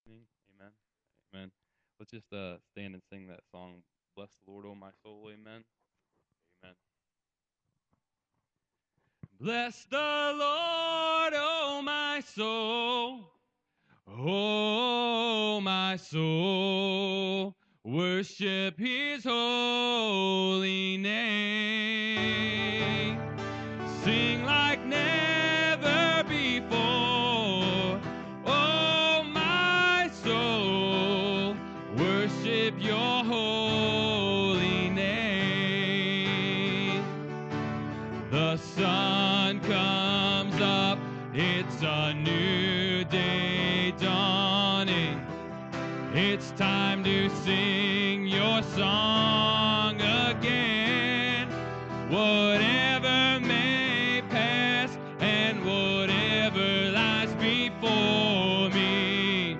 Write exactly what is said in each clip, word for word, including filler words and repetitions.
evening. Amen. Amen. Let's just uh, stand and sing that song, Bless the Lord, O my soul. Amen. Amen. Bless the Lord, O my soul. Oh, my soul. Worship his holy name. Sing like never before. Oh, my soul, worship your holy name. The sun comes up, it's a new day dawning. It's time to sing your song again. Whatever may pass and whatever lies before me,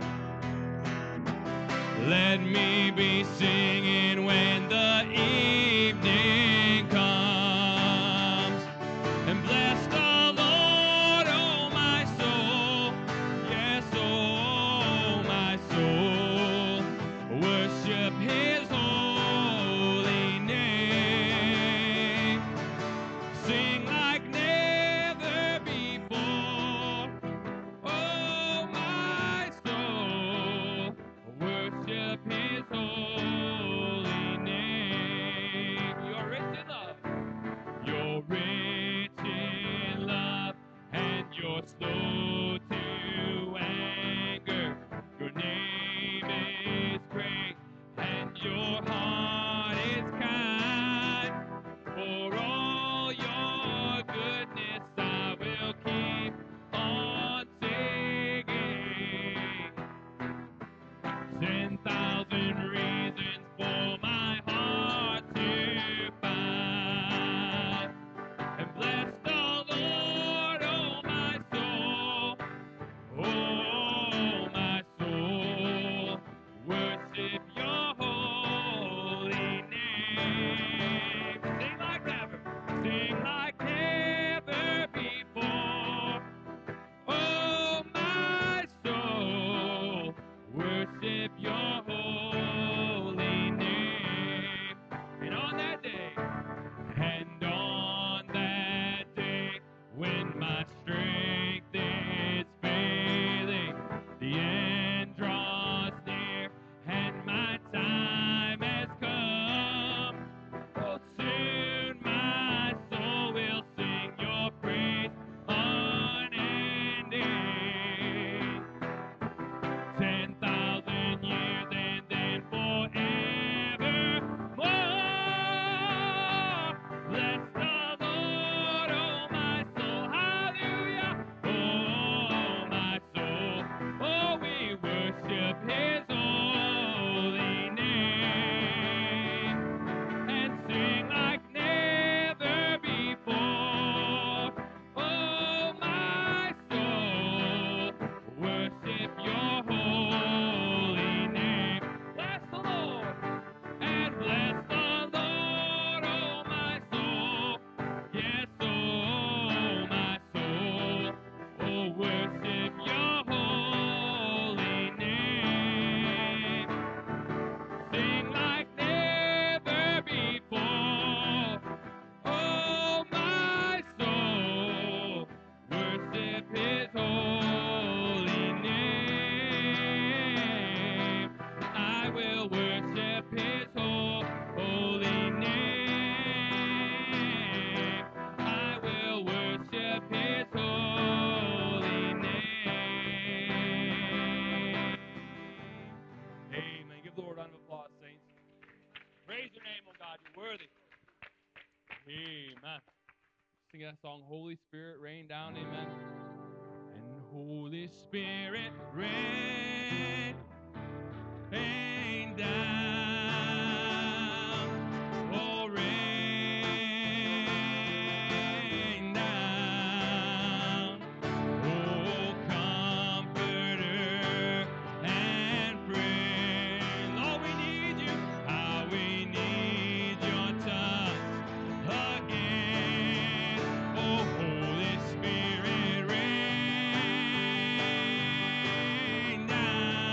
let me be singing when the evening comes. And bless the Lord, oh my soul, yes, oh my soul, worship his holy name. Sing like never before, oh my soul, worship his holy name. You're rich in love. You're rich in love and you're slow to anger. Your name is great and your heart is kind. For all your goodness I will keep on singing. Ten thousand reasons for my heart to find. And bless the Lord, oh my soul, oh my soul, worship your holy name. Sing like never, sing like never before. Oh my soul, worship your holy name. And on that day, and on that day, when my strength is failing, the end draws near, and my time has come. Oh, soon my soul will sing your praise unending. Ten thousand years and then forevermore. Bless the Lord, oh my soul, hallelujah. Oh my soul, oh we worship his holy name. And sing like never before. Oh my soul, worship your holy name. Bless the Lord and bless the Lord, oh my soul. Yes, oh my soul, oh worship your holy name. Sing like never before. Oh my soul, worship his holy name. I will worship his ho- holy name. I will worship his holy name. Amen. Give the Lord a round of applause, saints. Praise your name, oh God. You're worthy. Amen. Sing that song, Holy Spirit, rain down. Amen. And Holy Spirit, rain, rain down. Oh, rain down. Oh, comforter and friend. Lord, we need you. How we need your touch again. Oh, Holy Spirit, rain down.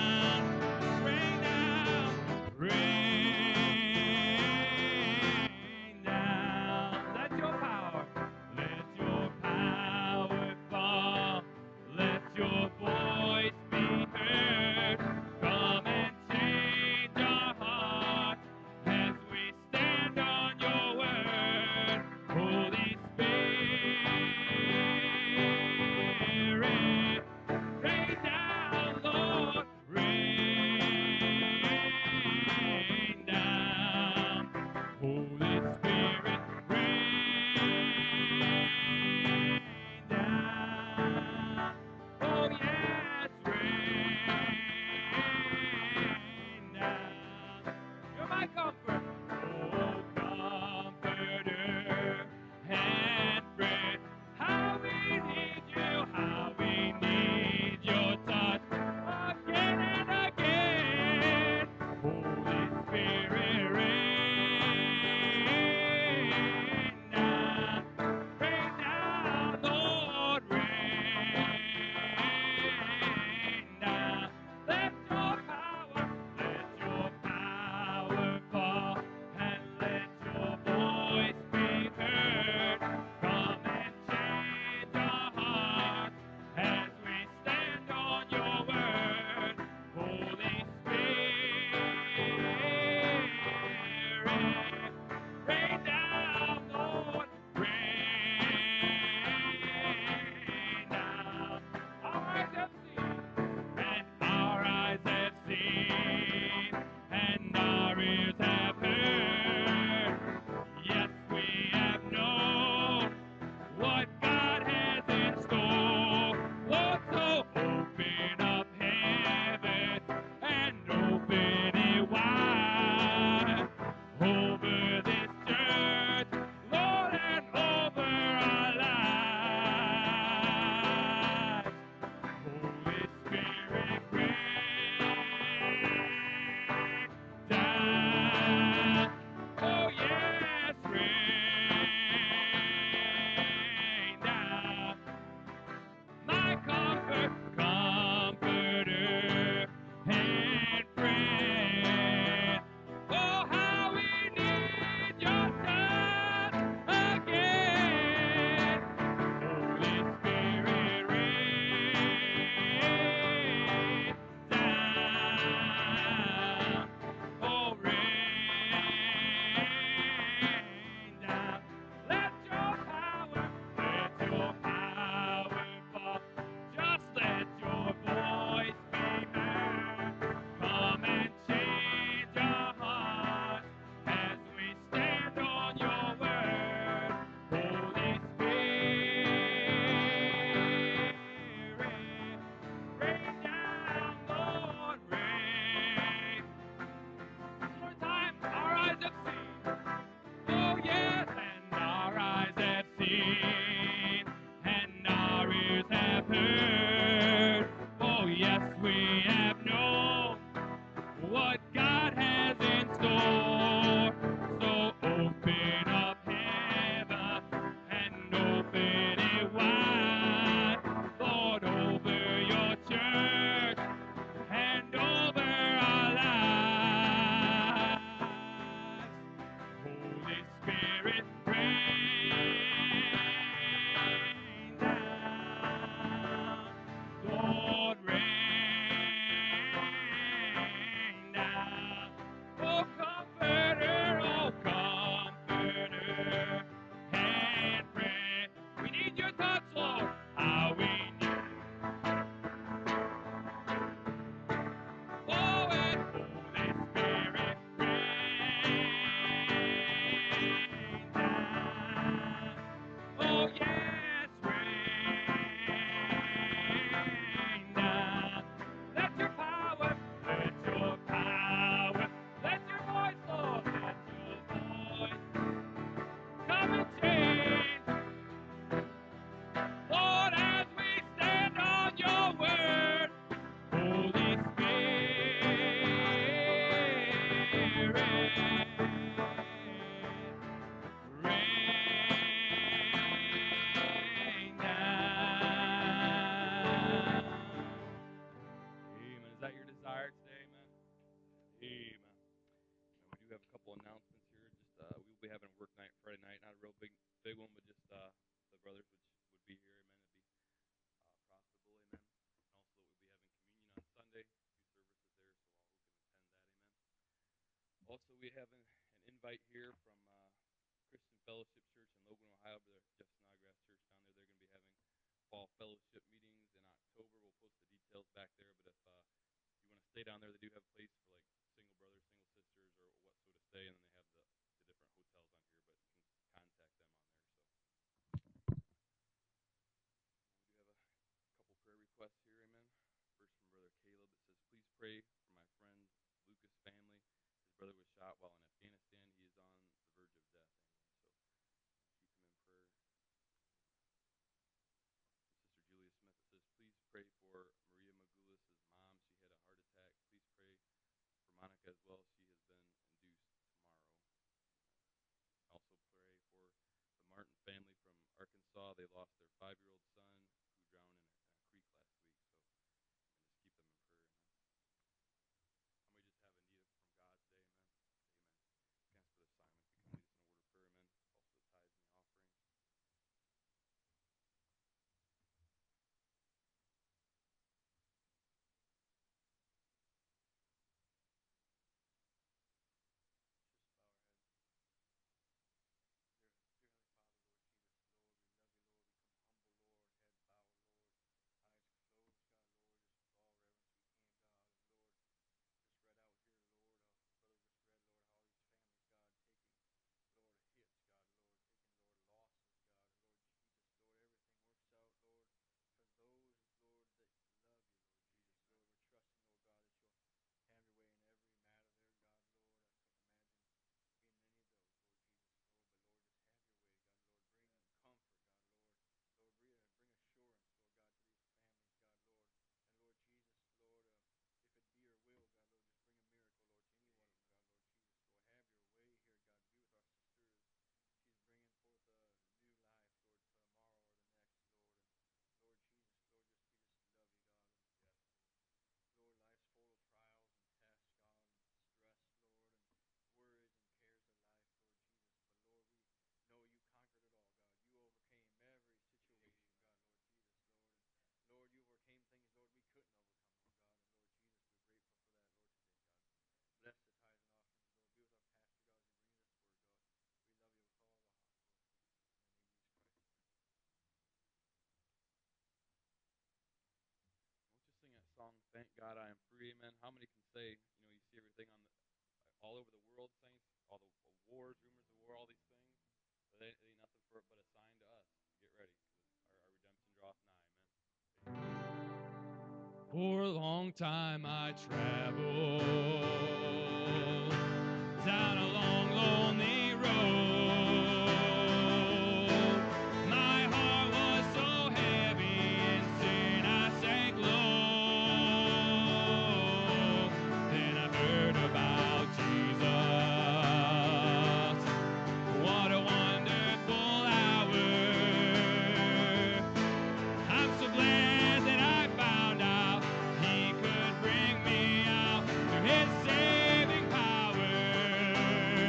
announcements here. Just uh, we will be having a work night Friday night. Not a real big big one, but just uh, the brothers would would be here. Amen. It'd be uh, profitable. Amen. And also we'll be having communion on Sunday. Two services there, so all who can attend that. Amen. Also, we have an, an invite here from uh, Christian Fellowship Church in Logan, Ohio. Brother Jeff Snodgrass Church down there. They're going to be having fall fellowship meetings in October. We'll post the details back there. But if uh, you want to stay down there, they do have a place for like single brothers, single sisters, or what so to stay, and then they have the, the different hotels on here. But you can contact them on there. So we do have a couple prayer requests here. Amen. First from Brother Caleb. It says, "Please pray for my friend Lucas' family. His brother was shot while in Afghanistan. He is on the verge of death." Amen. So keep him in prayer. Sister Julia Smith, it says, "Please pray for Maria Magulis' mom. She had a heart attack. Please pray for Monica as well. She has been induced tomorrow." Amen. Also pray for the Martin family from Arkansas. They lost their five-year-old son who drowned in a, in a creek last week. So amen, just keep them in prayer. Amen. And we just have a need from God today. Amen. Amen. Can ask Brother Simon if you can lead us in a word of prayer. Amen. Also the tithes and the offerings. Just bow our heads. Dear, dear Heavenly Father, Lord Jesus, Lord, we love you, Lord. We come humble, Lord, head bowed, Lord, eyes closed, God, Lord, just with all reverence we can, God. And Lord, just read out here, Lord, uh, brother just read, Lord, how these families, God, taking, Lord, hits, God, Lord, taking, Lord, losses, God. And Lord Jesus, Lord, everything works out, Lord, for those, Lord, that love you, Lord Jesus. Lord, we're trusting, Lord God, that you'll have your way in every matter there, God, Lord. I couldn't imagine being in any of those, Lord Jesus, Lord. But Lord, just have your way, God, Lord. Bring comfort, God, Lord. Lord, bring, bring assurance, Lord God, to these families, God, Lord. And Lord Jesus, Lord, uh, if it be your will, God, Lord, just bring a miracle, Lord, to any one of them, God, Lord Jesus. Lord, have your way here, God. Be with our sister as she's bringing forth a new life, Lord, tomorrow or the next, Lord. And Lord Jesus, Lord, just we just love you, God. And yes, Lord, life's full of trials and tests, God, and stress, Lord, and worries and cares of life, Lord Jesus. But Lord, we know you conquered it all, God. You overcame every situation, God, Lord Jesus, Lord. And Lord, you overcame things, Lord, we couldn't overcome, Lord God. And Lord Jesus, we're grateful for that, Lord, today, God. Bless the tithes and offerings, Lord. Be with our pastor, God, as he brings this word, God. We love you with all of our heart, Lord. In the name of Jesus Christ, amen. We'll just sing that song, "Thank God I Am Free." Amen. How many can say, you know, you see everything on the all over the world, saints, all the wars, rumors of war, all these things, but it ain't nothing for it but a sign to us. Get ready, because our, our redemption draweth nigh. Amen. For a long time I traveled down a long, lonely road. My heart was so heavy in sin I sank low. Then I heard about Jesus. What a wonderful hour. I'm so glad that I found out He could bring me out to His saving power.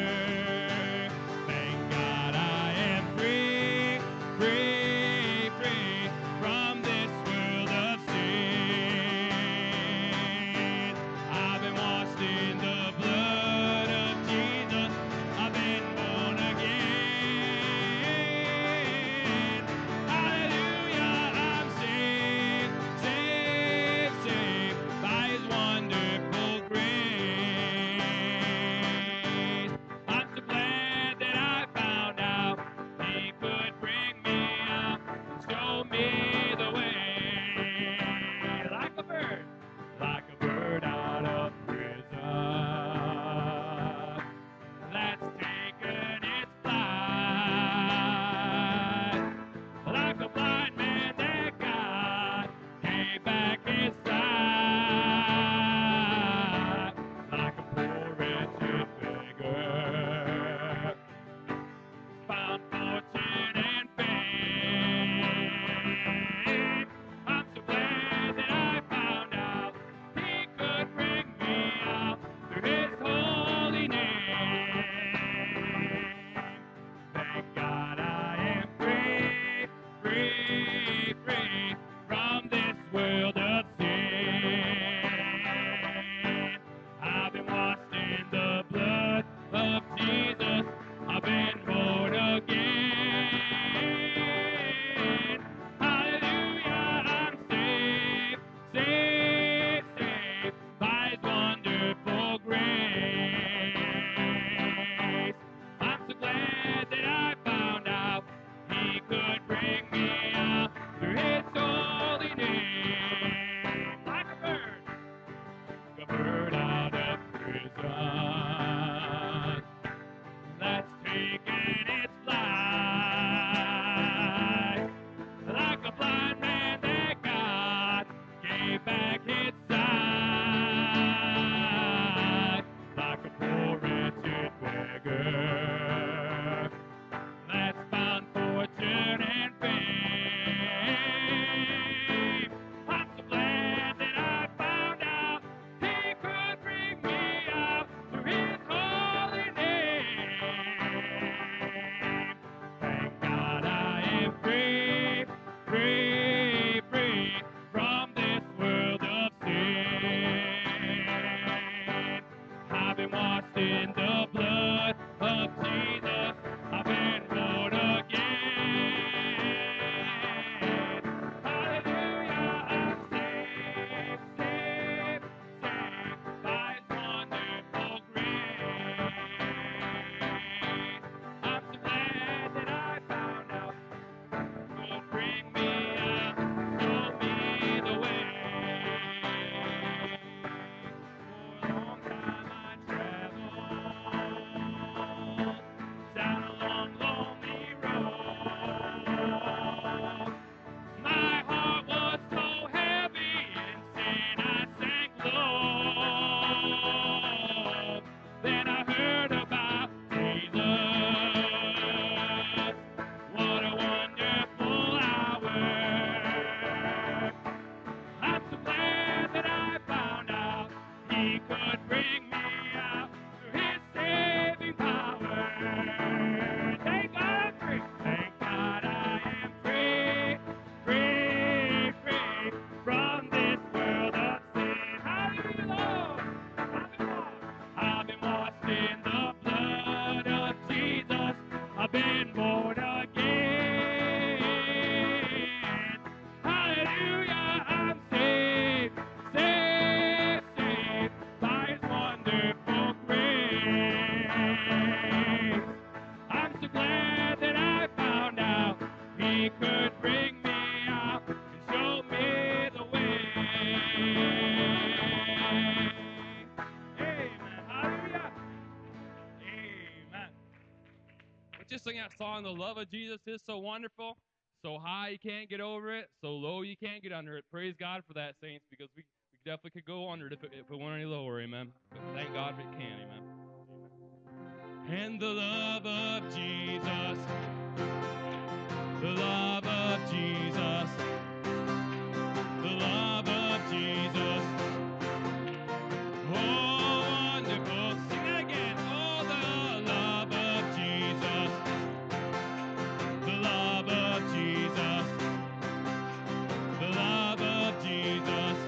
He could bring me out through His saving power. Thank God I'm free. Thank God I am free, free, free from this world of sin. Hallelujah, Lord. I've been washed in the blood of Jesus. I've been born again. Hallelujah, I'm saved, saved, saved by His wonderful grace. I'm so glad that I found out He could bring me out and show me the way. Amen. Hallelujah. Amen. Let's just sing that song, The Love of Jesus is so wonderful. So high you can't get over it, so low you can't get under it. Praise God for that, saints, because we, we definitely could go under it if it, if it went any lower, amen. But thank God we can, amen. And the love of Jesus, the love of Jesus, the love of Jesus. Oh, wonderful. Sing that again. Oh, the love of Jesus, the love of Jesus, the love of Jesus.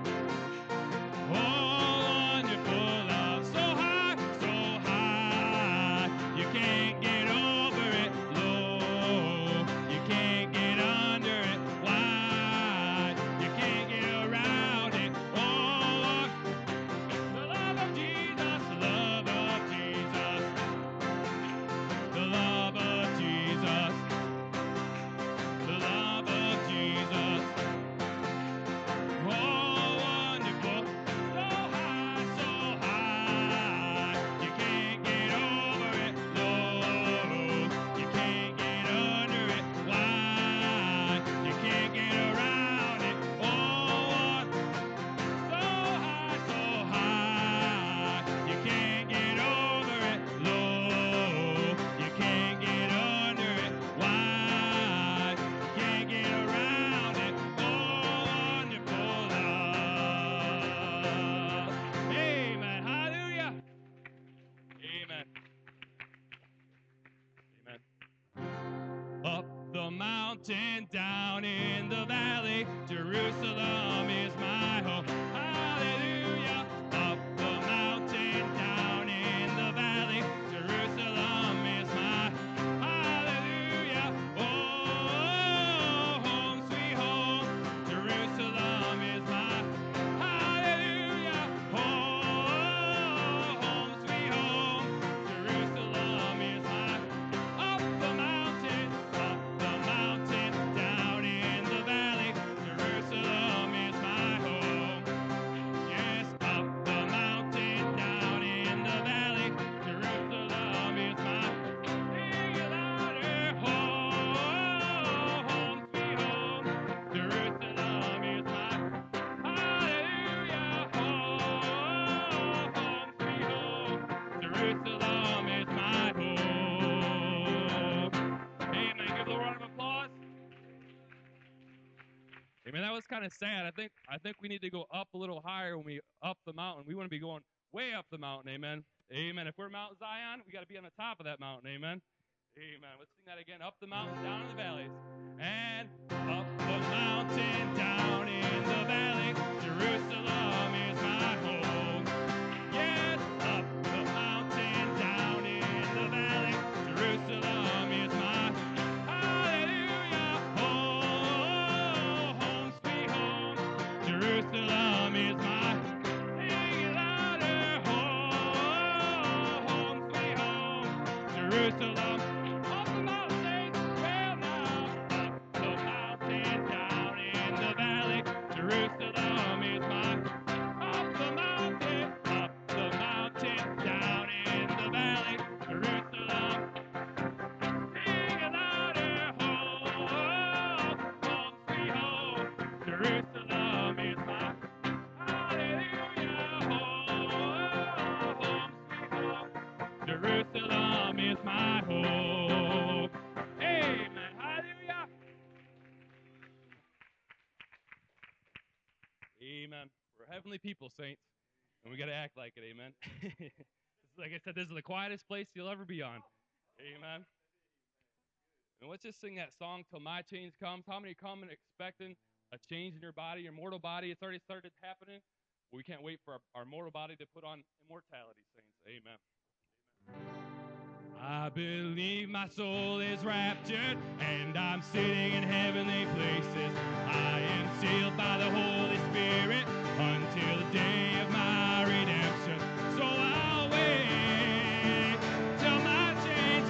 Oh, wonderful love. So high, so high. You can't get over it. Low, you can't get under it. Wide, you can't get around it. Oh, the love of Jesus, the love of Jesus, the love of Jesus, the love of Jesus. Oh, wonderful, so high, so high, you can't get over it. Low, you can't get under it. Wide, you can't get around it. Oh, so high, so high, you can't get over it. Low, you can't get under it. Wide, you can't get around it. Oh, wonderful love. Amen. Hallelujah. Amen. Amen. Up the mountain, down in the valley, Jerusalem is my home. Hallelujah. Up the mountain, down in the valley, Jerusalem is my hallelujah. Oh, home sweet home, Jerusalem is my hallelujah. Oh, home sweet home, Jerusalem is my up the mountain, up the mountain, down in the valley, Jerusalem is my home. Yes, up the mountain, down in the valley, Jerusalem is my sing it louder, home, home sweet home, Jerusalem is my hallelujah, home, home sweet home, Jerusalem is my home. Amen. Give the Lord a round of applause. Amen. That was kind of sad. I think I think we need to go up a little higher when we up the mountain. We want to be going way up the mountain. Amen. Amen. If we're Mount Zion, we got to be on the top of that mountain. Amen. Amen. Let's sing that again. Up the mountain, down in the valleys. And up the mountain, down in the valley, Jerusalem is my home. Yes, up the mountain, down in the valley, Jerusalem is my hallelujah. Oh, home sweet home, Jerusalem is my sing it louder. Oh, home sweet home, Jerusalem. Up the mountain, well now, up the mountain, down in the valley, Jerusalem is my up the mountain, up the mountain, down in the valley, Jerusalem. Sing it louder, home, home sweet home, Jerusalem is my hallelujah, home, home sweet home, Jerusalem is my home. Amen. Hallelujah. Amen. We're heavenly people, saints. And we got to act like it, amen. Like I said, this is the quietest place you'll ever be on. Amen. And let's just sing that song till my change comes. How many come and expecting a change in your body, your mortal body? It's already started happening. We can't wait for our, our mortal body to put on immortality, saints. Amen. I believe my soul is raptured, and I'm sitting in heavenly places. I am sealed by the Holy Spirit until the day of my redemption. So I'll wait till my change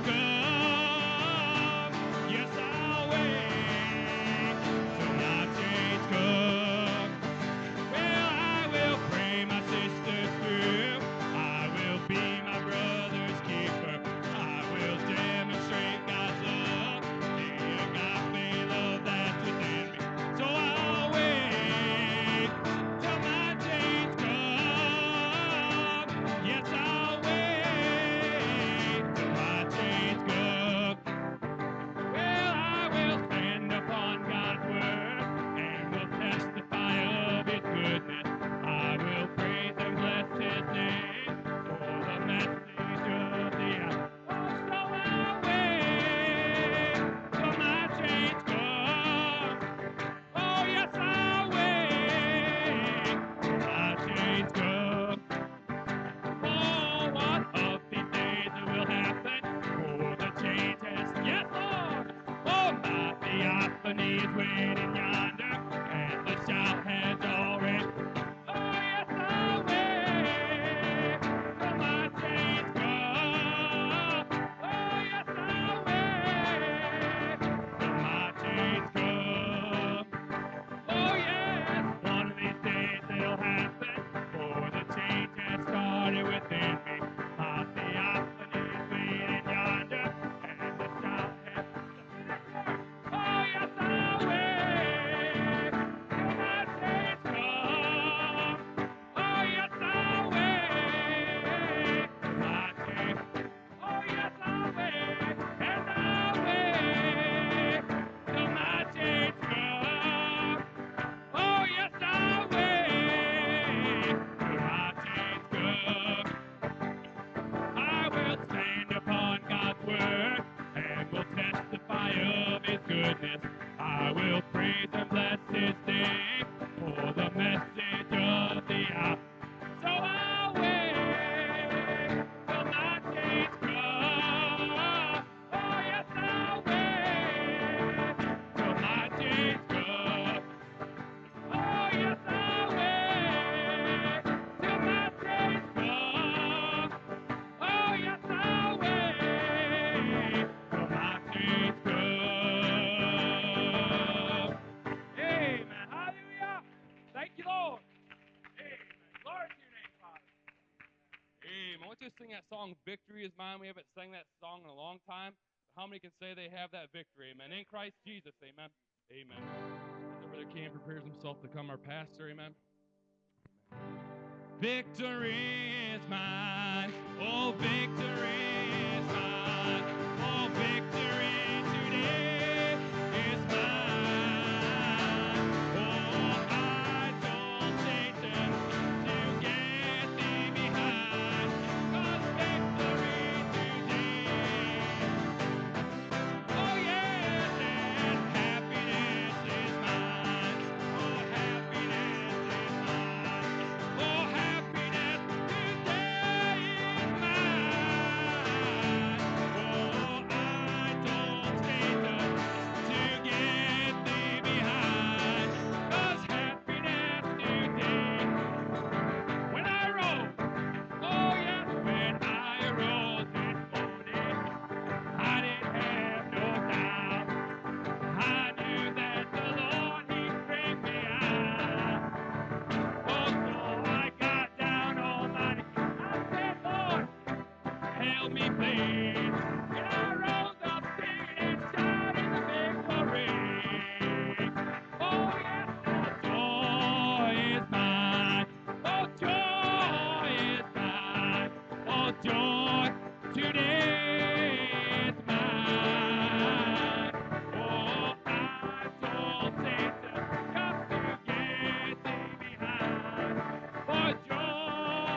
comes. Yes, I'll wait till my change comes. Well, I will pray my sisters through. I will be my brother's keeper. I will demonstrate God's love, the agape love that's within me. So I'll wait till my change comes. Yes, I'll wait till my change comes. Well, I will stand upon God's word and will testify of His goodness. I will praise and bless His name for the message of the hour. Oh, so I'll wait till my change comes. Oh, yes, I'll wait till my change comes. Oh, one of these days it will happen. Oh, the change has, yes, Lord. Oh, my theophany is waiting yonder, and the shout has already. Oh, yes, I'll wait till my change comes. Oh, yes, I'll wait till my change comes. Oh, yes, one of these days it'll happen, for the change has started within me. My theophany is waiting yonder, and the shout has. Oh, yes, I'll wait till my change comes. Oh, yes, I'll wait till my change. Oh, yes, I'll wait, and I'll wait till my change comes. Oh, yes, I'll wait till my change comes. I will stand upon God's word and will testify of His goodness. I will praise and bless His name for the message of the hour. So I'll wait till my change comes. Oh, yes, I'll wait till my change comes. Oh, yes, I'll wait till my change comes. Oh, yes, I'll wait till my change comes. Amen. Hallelujah. Thank you, Lord. Amen. Glory to your name, Father. Amen. Let's just sing that song, Victory is Mine. We haven't sang that song in a long time. How many can say they have that victory? Amen. In Christ Jesus. Amen. Amen. As Brother Cam prepares himself to come our pastor. Amen. Victory is mine. Oh, victory is mine. Oh, victory today is mine. Oh, I told Satan to get thee behind, 'cause victory today. Oh, yes, and happiness is mine. Oh, happiness is mine. Oh, happiness today is mine. Oh, I told Satan to get thee behind, 'cause happiness today. When I rose, oh yes, when I arose this morning, I didn't have no doubt. I knew that the Lord, He'd bring me out. Oh, so I got down on my knees. I said, Lord, help me please. And I rose up singing and shouting the victory. Oh, yes, now joy is mine. Oh, joy is mine. Oh, joy today is mine. Oh, I told Satan, come to get thee behind. For joy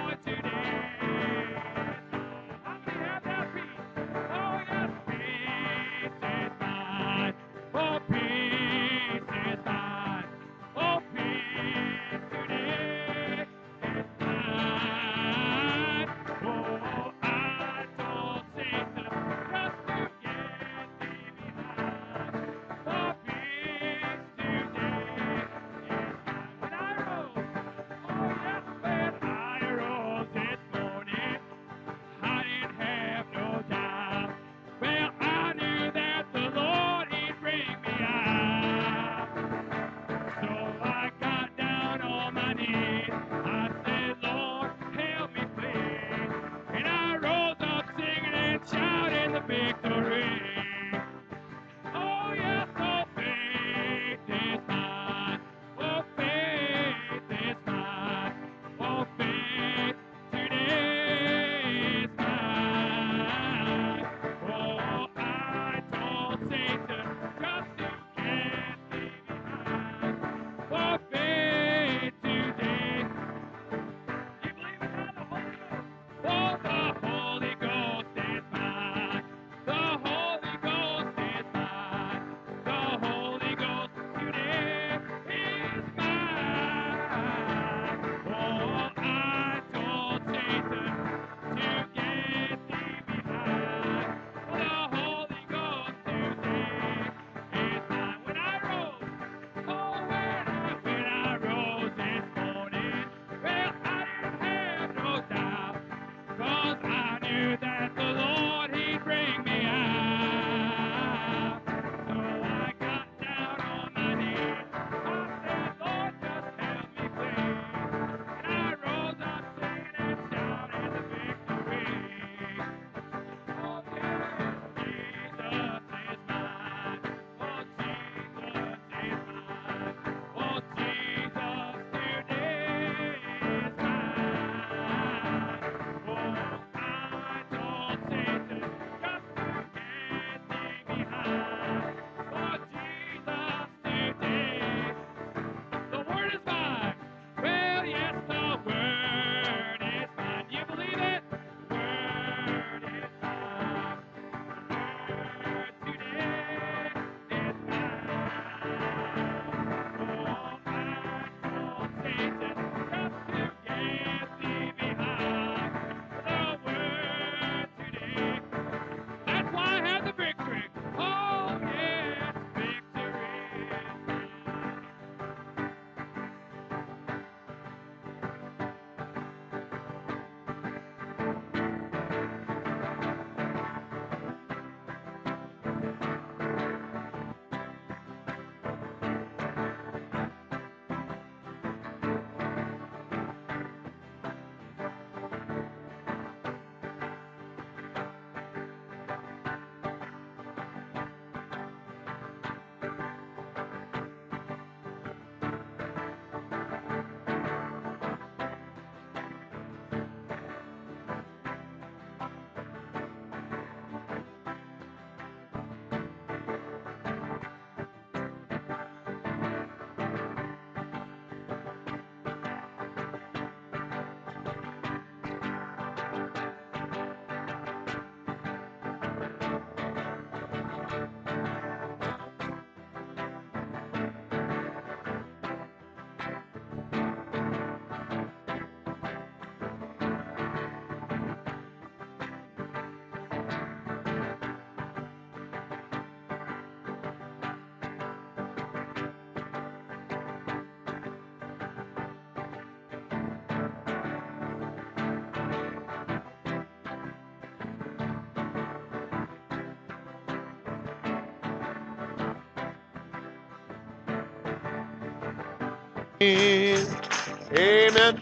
Amen.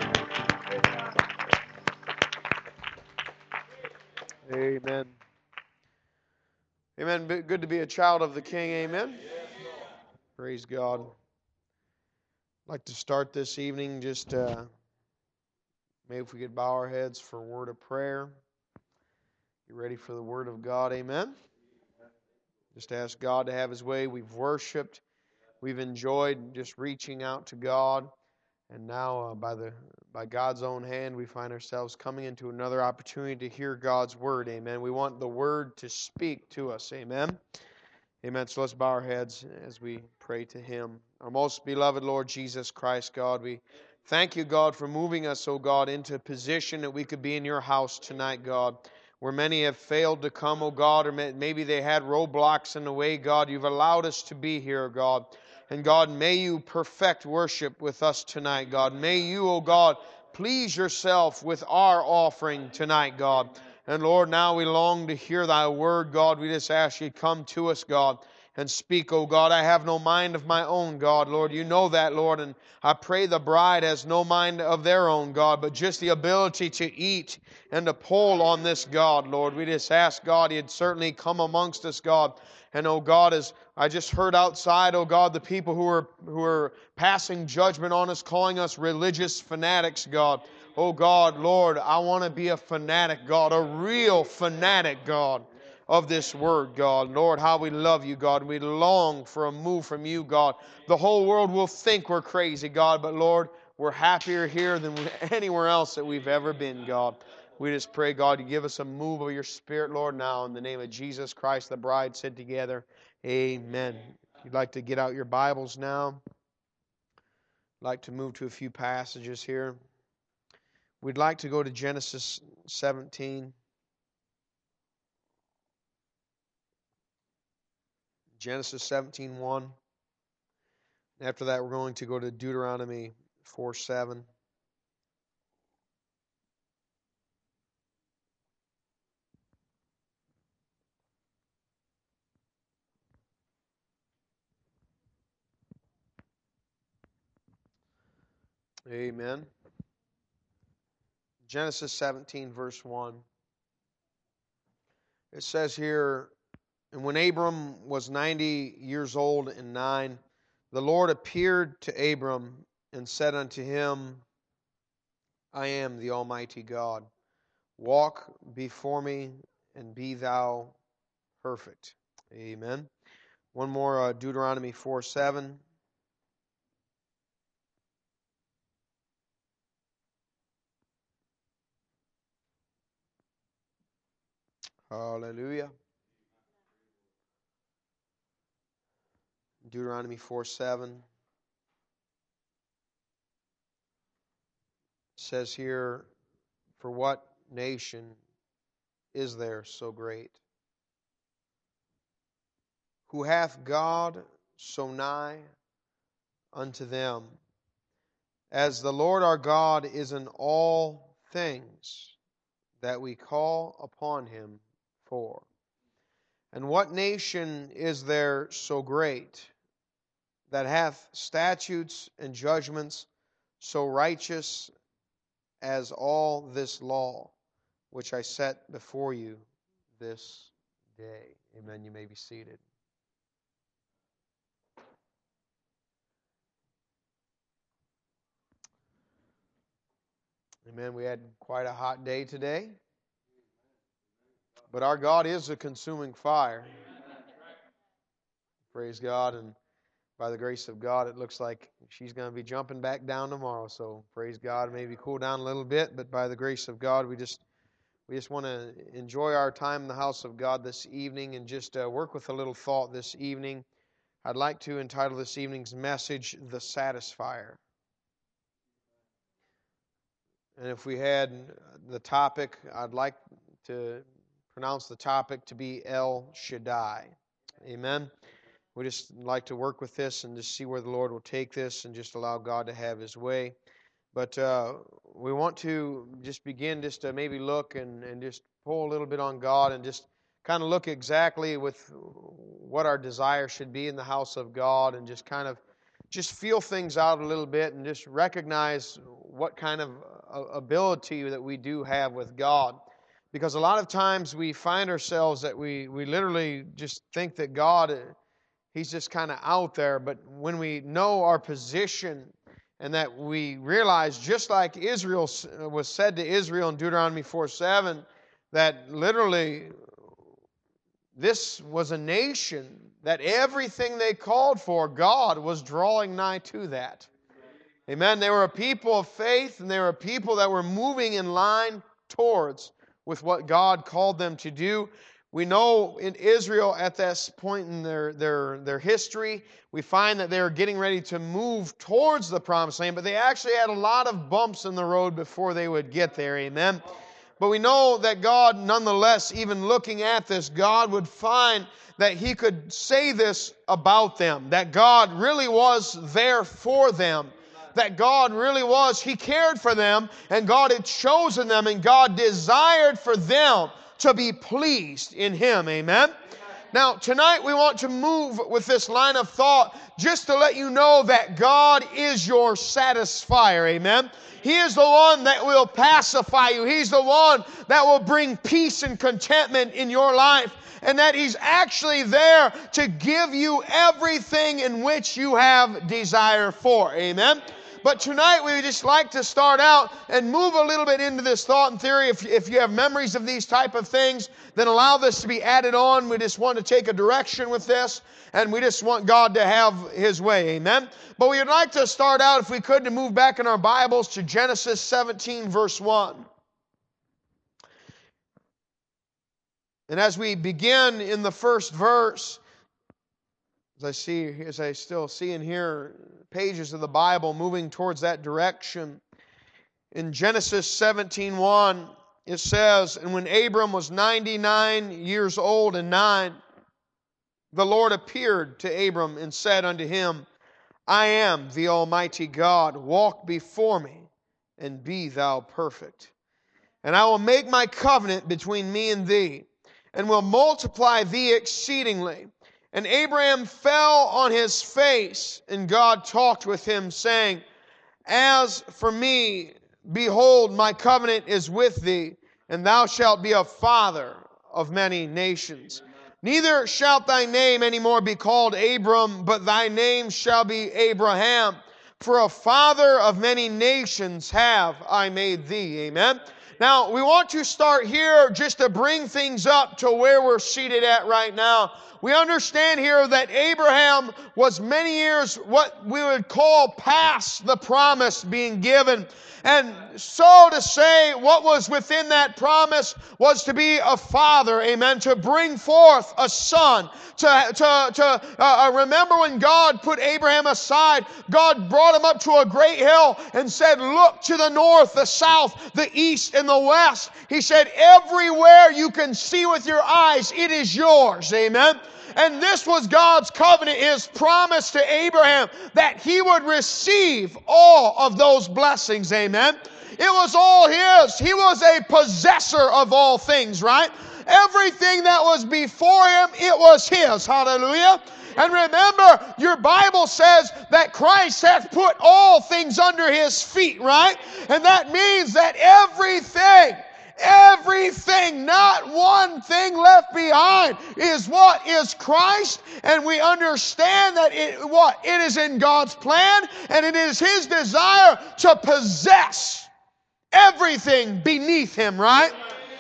Amen. Amen. Good to be a child of the King. Amen. Praise God. I'd like to start this evening just uh, maybe if we could bow our heads for a word of prayer. Get ready for the Word of God. Amen. Just ask God to have His way. We've worshiped. We've enjoyed just reaching out to God. And now, uh, by the by God's own hand, we find ourselves coming into another opportunity to hear God's Word. Amen. We want the Word to speak to us. Amen. Amen. So let's bow our heads as we pray to Him. Our most beloved Lord Jesus Christ, God, we thank you, God, for moving us, oh God, into a position that we could be in your house tonight, God, where many have failed to come, oh God, or maybe they had roadblocks in the way, God. You've allowed us to be here, God. And God, may you perfect worship with us tonight, God. May you, oh God, please yourself with our offering tonight, God. And Lord, now we long to hear thy word, God. We just ask you to come to us, God, and speak, oh God. I have no mind of my own, God. Lord, you know that, Lord. And I pray the bride has no mind of their own, God, but just the ability to eat and to pull on this, God, Lord. We just ask, God, you'd certainly come amongst us, God. And, oh God, as I just heard outside, oh God, the people who are, who are passing judgment on us, calling us religious fanatics, God. Oh God, Lord, I want to be a fanatic, God, a real fanatic, God, of this word, God. Lord, how we love you, God. We long for a move from you, God. The whole world will think we're crazy, God, but Lord, we're happier here than anywhere else that we've ever been, God. We just pray, God, you give us a move of your Spirit, Lord, now. In the name of Jesus Christ, the bride said together, amen. If you'd like to get out your Bibles now, I'd like to move to a few passages here. We'd like to go to Genesis seventeen. Genesis seventeen one. After that, we're going to go to Deuteronomy four seven. Amen. Genesis seventeen, verse one. It says here, and when Abram was ninety years old and nine, the Lord appeared to Abram and said unto him, I am the Almighty God. Walk before me and be thou perfect. Amen. One more, uh, Deuteronomy four seven. Hallelujah. Deuteronomy four seven. Says here, for what nation is there so great, who hath God so nigh unto them, as the Lord our God is in all things that we call upon him for? And what nation is there so great, that hath statutes and judgments so righteous as all this law, which I set before you this day? Amen. You may be seated. Amen. We had quite a hot day today, but our God is a consuming fire. Praise God. And by the grace of God, it looks like she's going to be jumping back down tomorrow. So praise God. Maybe cool down a little bit, but by the grace of God, we just we just want to enjoy our time in the house of God this evening and just uh, work with a little thought this evening. I'd like to entitle this evening's message, The Satisfier. And if we had the topic, I'd like to pronounce the topic to be El Shaddai. Amen. We just like to work with this and just see where the Lord will take this and just allow God to have His way. But uh, we want to just begin just to maybe look and, and just pull a little bit on God and just kind of look exactly with what our desire should be in the house of God and just kind of just feel things out a little bit and just recognize what kind of uh, ability that we do have with God. Because a lot of times we find ourselves that we, we literally just think that God, He's just kind of out there. But when we know our position and that we realize, just like Israel was said to Israel in Deuteronomy four seven, that literally this was a nation that everything they called for, God was drawing nigh to that. Amen. They were a people of faith, and they were a people that were moving in line towards with what God called them to do. We know in Israel at this point in their, their, their history, we find that they were getting ready to move towards the Promised Land, but they actually had a lot of bumps in the road before they would get there. Amen. But we know that God, nonetheless, even looking at this, God would find that He could say this about them, that God really was there for them, that God really was, He cared for them, and God had chosen them, and God desired for them to be pleased in Him. Amen? Now, tonight we want to move with this line of thought just to let you know that God is your satisfier. Amen? He is the one that will pacify you. He's the one that will bring peace and contentment in your life. And that He's actually there to give you everything in which you have desire for. Amen? But tonight we would just like to start out and move a little bit into this thought and theory. If, if you have memories of these type of things, then allow this to be added on. We just want to take a direction with this, and we just want God to have His way. Amen? But we would like to start out, if we could, to move back in our Bibles to Genesis seventeen, verse one. And as we begin in the first verse, as I see, as I still see and hear pages of the Bible moving towards that direction, in Genesis seventeen one, it says, "And when Abram was ninety-nine years old and nine, the Lord appeared to Abram and said unto him, I am the Almighty God. Walk before me, and be thou perfect. And I will make my covenant between me and thee, and will multiply thee exceedingly. And Abraham fell on his face, and God talked with him, saying, As for me, behold, my covenant is with thee, and thou shalt be a father of many nations. Neither shalt thy name any more be called Abram, but thy name shall be Abraham. For a father of many nations have I made thee." Amen. Now, we want to start here just to bring things up to where we're seated at right now. We understand here that Abraham was many years what we would call past the promise being given. And so to say, what was within that promise was to be a father, amen, to bring forth a son. To, to, to uh, remember when God put Abraham aside, God brought him up to a great hill and said, look to the north, the south, the east, and the west. He said, everywhere you can see with your eyes, it is yours, amen. And this was God's covenant, His promise to Abraham, that he would receive all of those blessings. Amen. It was all His. He was a possessor of all things, right? Everything that was before him, it was His. Hallelujah. And remember, your Bible says that Christ hath put all things under His feet, right? And that means that everything, Everything, not one thing left behind, is what is Christ, and we understand that it what it is in God's plan, and it is His desire to possess everything beneath Him, right?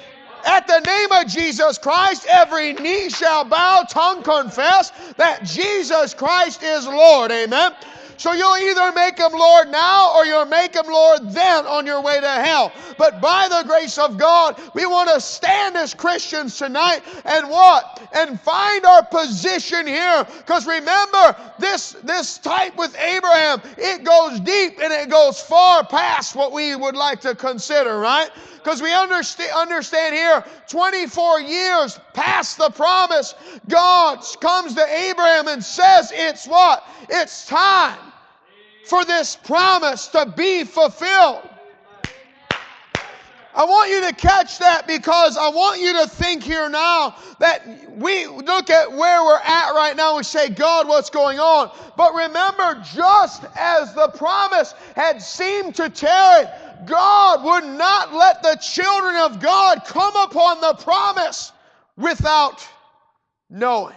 At the name of Jesus Christ, every knee shall bow, tongue confess that Jesus Christ is Lord. Amen. So you'll either make Him Lord now or you'll make Him Lord then on your way to hell. But by the grace of God, we want to stand as Christians tonight and what? And find our position here. Because remember, this, this type with Abraham, it goes deep and it goes far past what we would like to consider, right? Because we understand, understand here, twenty-four years past the promise, God comes to Abraham and says, it's what? It's time for this promise to be fulfilled. I want you to catch that, because I want you to think here now that we look at where we're at right now and we say, God, what's going on? But remember, just as the promise had seemed to tarry, God would not let the children of God come upon the promise without knowing.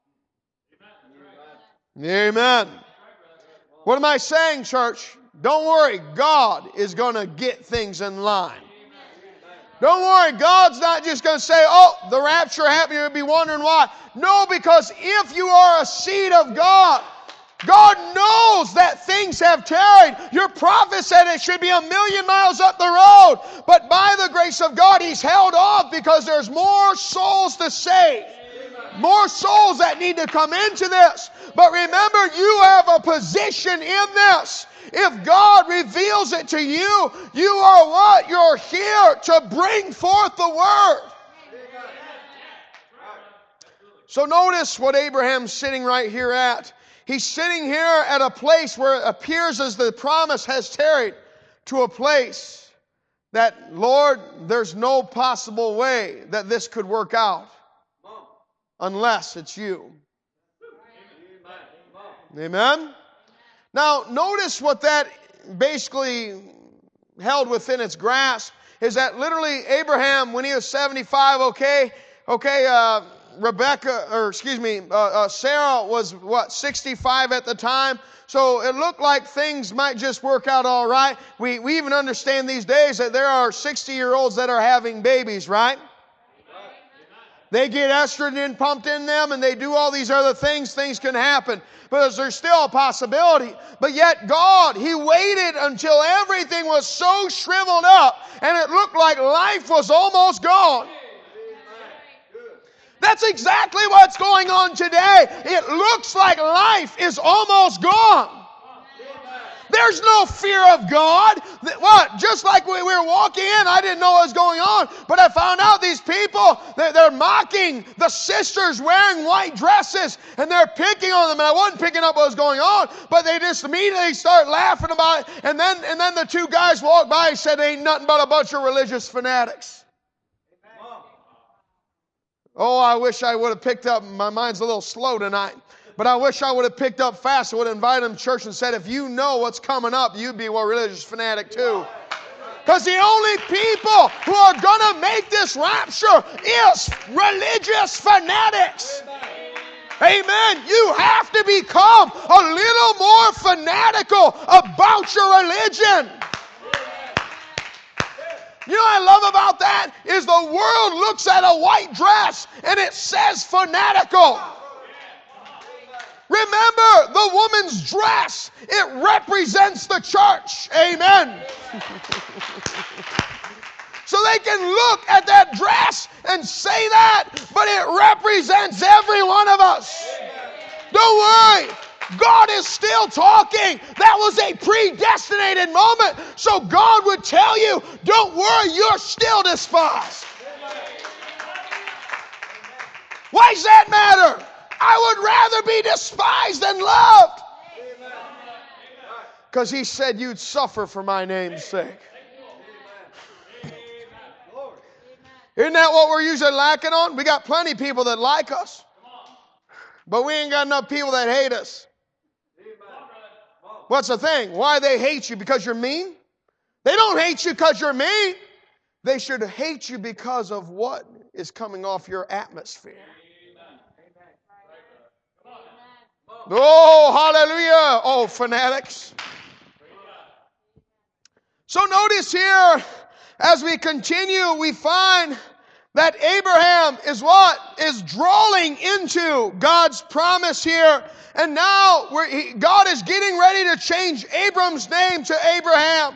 Amen. What am I saying, church? Don't worry, God is going to get things in line. Don't worry, God's not just going to say, oh, the rapture happened, you'll be wondering why. No, because if you are a seed of God, God knows that things have tarried. Your prophet said it should be a million miles up the road. But by the grace of God, He's held off because there's more souls to save. More souls that need to come into this. But remember, you have a position in this. If God reveals it to you, you are what? You're here to bring forth the Word. So notice what Abraham's sitting right here at. He's sitting here at a place where it appears as the promise has tarried, to a place that, Lord, there's no possible way that this could work out unless it's you. Amen? Now, notice what that basically held within its grasp is that literally Abraham, when he was seventy-five, okay, okay, uh, Rebecca, or excuse me, uh, uh, Sarah was, what, sixty-five at the time? So it looked like things might just work out all right. We, we even understand these days that there are sixty-year-olds that are having babies, right? They get estrogen pumped in them and they do all these other things. Things can happen. But there's still a possibility. But yet God, He waited until everything was so shriveled up and it looked like life was almost gone. That's exactly what's going on today. It looks like life is almost gone. There's no fear of God. What? Just like we were walking in, I didn't know what was going on, but I found out these people, they're, they're mocking the sisters wearing white dresses, and they're picking on them, and I wasn't picking up what was going on, but they just immediately start laughing about it, and then, and then the two guys walked by and said, ain't nothing but a bunch of religious fanatics. Oh, I wish I would have picked up. My mind's a little slow tonight. But I wish I would have picked up fast. I would have invited them to church and said, if you know what's coming up, you'd be a religious fanatic too. Because the only people who are going to make this rapture is religious fanatics. Amen. You have to become a little more fanatical about your religion. You know what I love about that? Is the world looks at a white dress and it says fanatical. Remember, the woman's dress, it represents the church. Amen. So they can look at that dress and say that, but it represents every one of us. Don't worry. God is still talking. That was a predestinated moment. So God would tell you, don't worry, you're still despised. Why does that matter? I would rather be despised than loved. Because He said you'd suffer for my name's sake. Isn't that what we're usually lacking on? We got plenty of people that like us. But we ain't got enough people that hate us. What's the thing? Why they hate you? Because you're mean? They don't hate you because you're mean. They should hate you because of what is coming off your atmosphere. Oh, hallelujah. Oh, fanatics. So notice here, as we continue, we find that Abraham is what? Is drawing into God's promise here. And now we're, he, God is getting ready to change Abram's name to Abraham.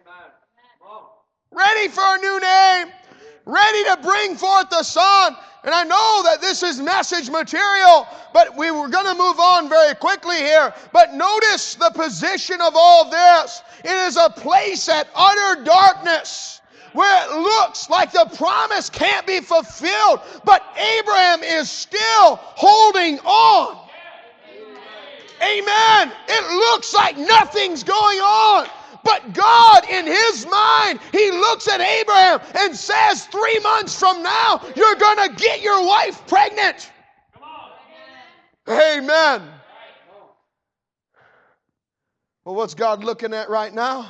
Ready for a new name. Ready to bring forth the son. And I know that this is message material, but we were going to move on very quickly here. But notice the position of all this. It is a place at utter darkness where it looks like the promise can't be fulfilled, but Abraham is still holding on. Amen. It looks like nothing's going on. But God, in His mind, He looks at Abraham and says, three months from now, you're going to get your wife pregnant. Amen. Well, what's God looking at right now?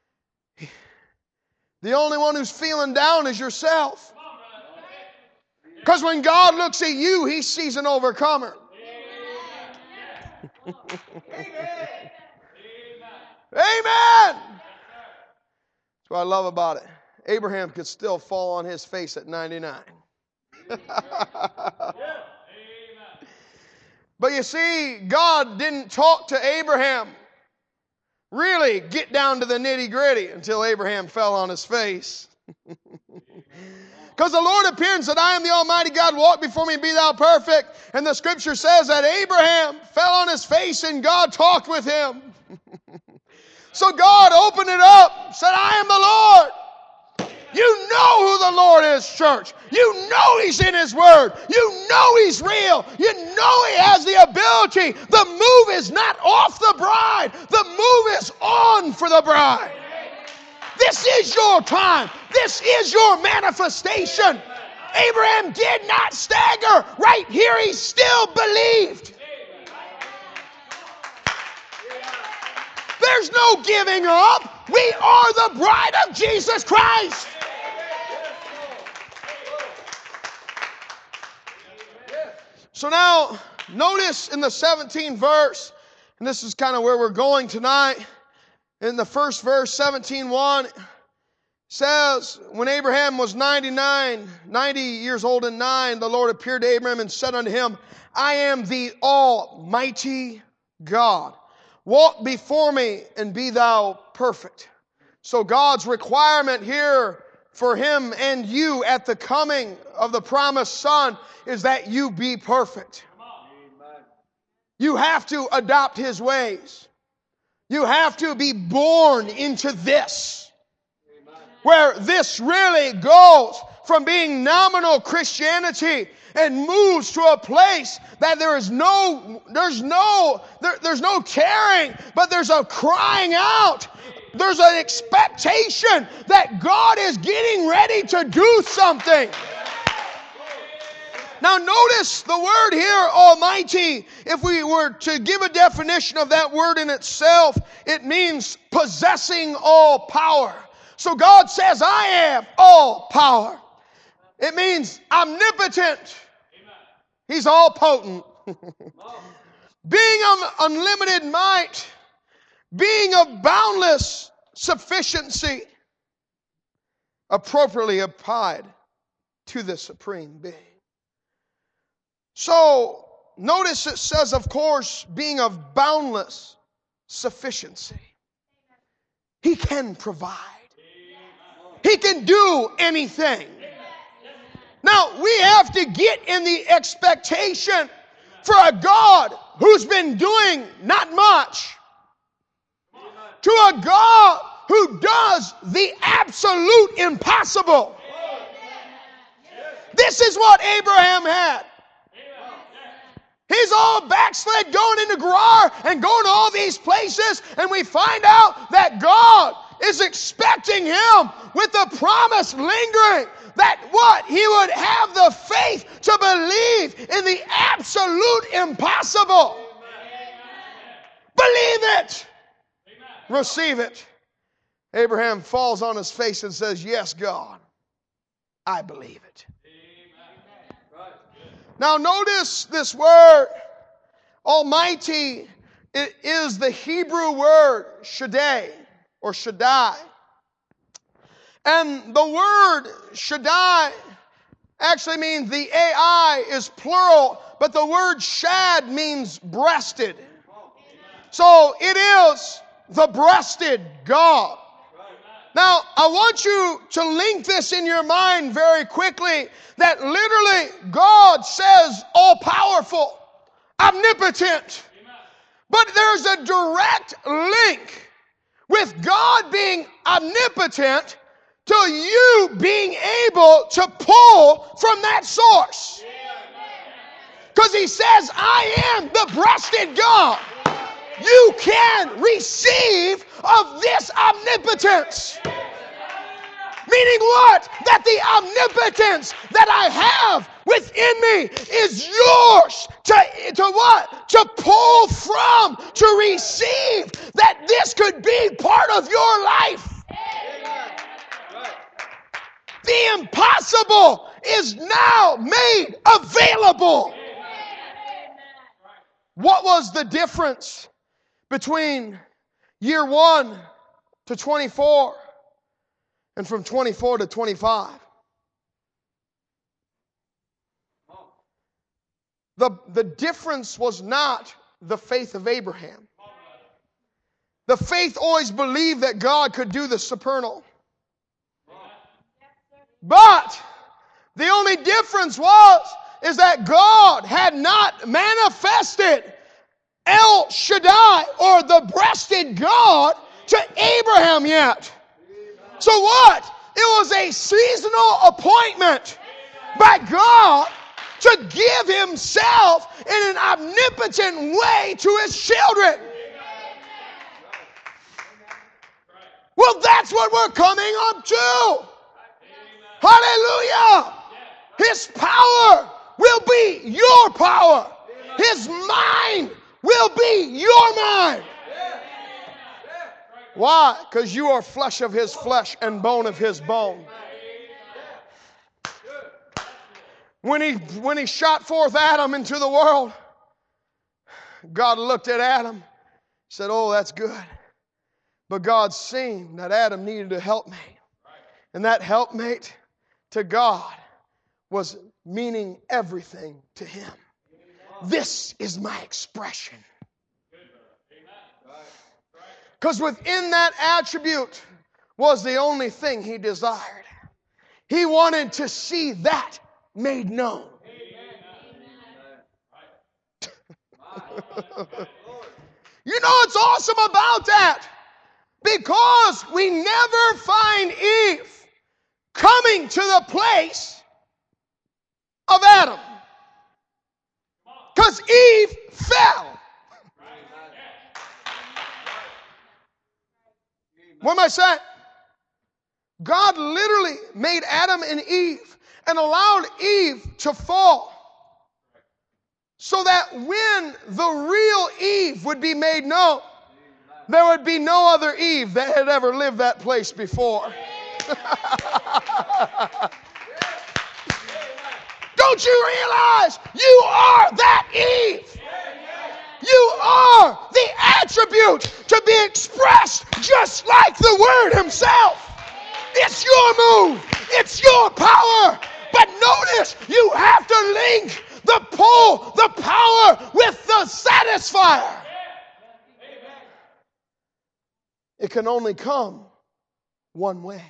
The only one who's feeling down is yourself. Because when God looks at you, He sees an overcomer. Amen. That's what I love about it. Abraham could still fall on his face at ninety-nine. But you see, God didn't talk to Abraham, really get down to the nitty-gritty until Abraham fell on his face. Because the Lord appeared and said, I am the Almighty God, walk before me and be thou perfect. And the Scripture says that Abraham fell on his face and God talked with him. So God opened it up, said, I am the Lord. You know who the Lord is, church. You know He's in His Word. You know He's real. You know He has the ability. The move is not off the bride. The move is on for the bride. This is your time. This is your manifestation. Abraham did not stagger. Right here, he still believed. There's no giving up. We are the bride of Jesus Christ. So now, notice in the seventeenth verse, and this is kind of where we're going tonight. In the first verse, seventeen one, says, when Abraham was ninety-nine, ninety years old and nine, the Lord appeared to Abraham and said unto him, I am the Almighty God. Walk before me and be thou perfect. So God's requirement here for him and you at the coming of the promised Son is that you be perfect. You have to adopt His ways. You have to be born into this. Where this really goes from being nominal Christianity and moves to a place that there is no, there's no, there, there's no caring, but there's a crying out. There's an expectation that God is getting ready to do something. Now notice the word here, Almighty. If we were to give a definition of that word in itself, it means possessing all power. So God says, I have all power. It means omnipotent. He's all potent. Being of unlimited might. Being of boundless sufficiency. Appropriately applied to the supreme being. So, notice it says, of course, being of boundless sufficiency. He can provide. He can do anything. Now, we have to get in the expectation for a God who's been doing not much to a God who does the absolute impossible. This is what Abraham had. He's all backslid, going into Gerar and going to all these places, and we find out that God is expecting him with the promise lingering that what? He would have the faith to believe in the absolute impossible. Believe it. Receive it. Abraham falls on his face and says, yes, God, I believe it. Now notice this word, Almighty, it is the Hebrew word Shaddai or Shaddai. And the word Shaddai actually means the A I is plural, but the word Shad means breasted. So it is the breasted God. Now, I want you to link this in your mind very quickly, that literally God says all-powerful, omnipotent. But there's a direct link with God being omnipotent to you being able to pull from that source. Because He says, I am the breasted God. you can receive of this omnipotence. Meaning what? That the omnipotence that I have within me is yours to, to what? To pull from, to receive. That this could be part of your life. The impossible is now made available. What was the difference between year one to twenty-four and from twenty-four to twenty-five? The, the difference was not the faith of Abraham. The faith always believed that God could do the supernal. But the only difference was is that God had not manifested El Shaddai, or the breasted God, to Abraham yet. So what? It was a seasonal appointment by God to give Himself in an omnipotent way to His children. Well, that's what we're coming up to. Hallelujah! His power will be your power. His mind will be your mind. Why? Because you are flesh of His flesh and bone of His bone. When he, when he shot forth Adam into the world, God looked at Adam, said, oh, that's good. But God seen that Adam needed a helpmate. And that helpmate to God was meaning everything to Him. This is my expression. Because within that attribute was the only thing He desired. He wanted to see that made known. You know what's awesome about that? Because we never find Eve coming to the place of Adam. Because Eve fell. What am I saying? God literally made Adam and Eve and allowed Eve to fall so that when the real Eve would be made known, there would be no other Eve that had ever lived that place before. Don't you realize you are that Eve? You are the attribute to be expressed just like the Word Himself. It's your move. It's your power. But notice you have to link the pull, the power with the satisfier. It can only come one way.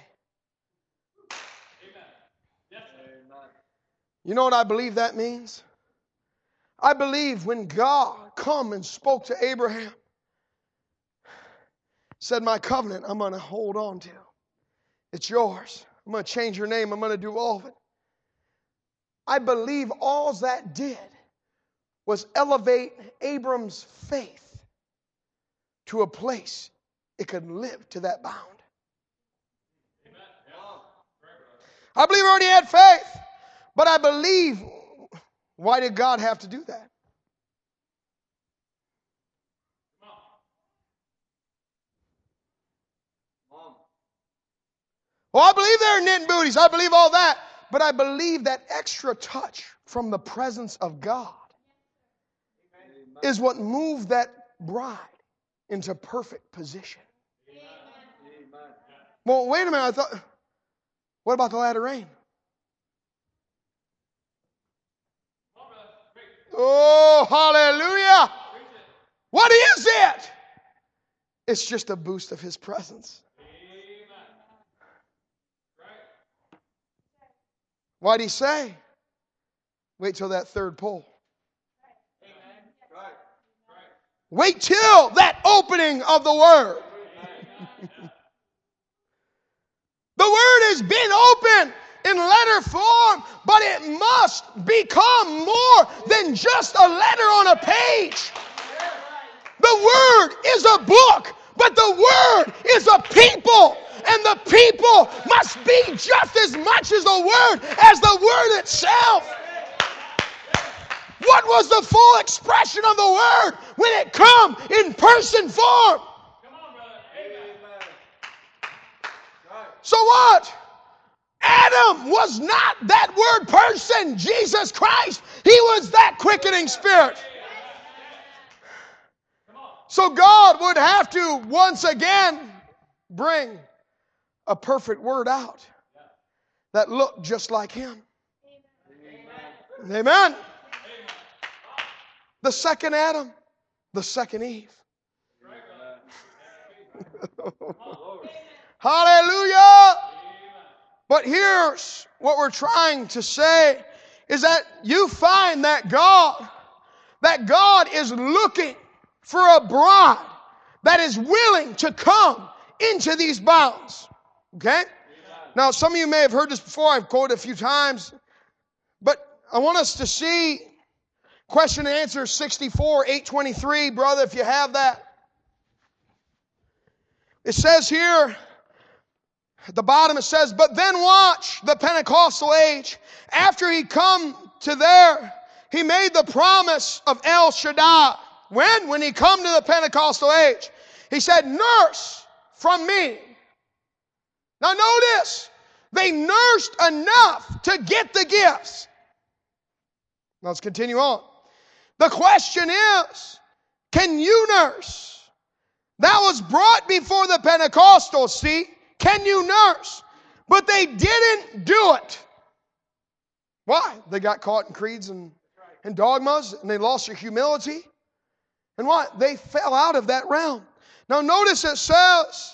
You know what I believe that means? I believe when God come and spoke to Abraham, said, my covenant I'm going to hold on to. It's yours. I'm going to change your name. I'm going to do all of it. I believe all that did was elevate Abram's faith to a place it could live to that bound. I believe he already had faith, but I believe, why did God have to do that? Well, I believe they're knitting booties. I believe all that. But I believe that extra touch from the presence of God is what moved that bride into perfect position. Well, wait a minute. I thought, what about the latter rain? Oh, hallelujah. What is it? It's just a boost of His presence. Why'd He say? Wait till that third pull. Wait till that opening of the Word. The Word has been open in letter form, but it must become more than just a letter on a page. The Word is a book, but the Word is a people. And the people must be just as much as the Word as the Word itself. What was the full expression of the Word when it come in person form? So what? Adam was not that Word person, Jesus Christ. He was that quickening Spirit. So God would have to once again bring a perfect Word out that looked just like Him. Amen. Amen. The second Adam, the second Eve. Hallelujah. But here's what we're trying to say is that you find that God, that God is looking for a bride that is willing to come into these bounds. Okay? Now, some of you may have heard this before. I've quoted a few times. But I want us to see question and answer sixty-four, eight twenty-three. Brother, if you have that. It says here, at the bottom it says, but then watch the Pentecostal age. After he come to there, he made the promise of El Shaddai. When? When he come to the Pentecostal age. He said, nurse from me. Now notice, they nursed enough to get the gifts. Now let's continue on. The question is, can you nurse? That was brought before the Pentecostals, see? Can you nurse? But they didn't do it. Why? They got caught in creeds and, and dogmas, and they lost their humility. And what? They fell out of that realm. Now notice it says,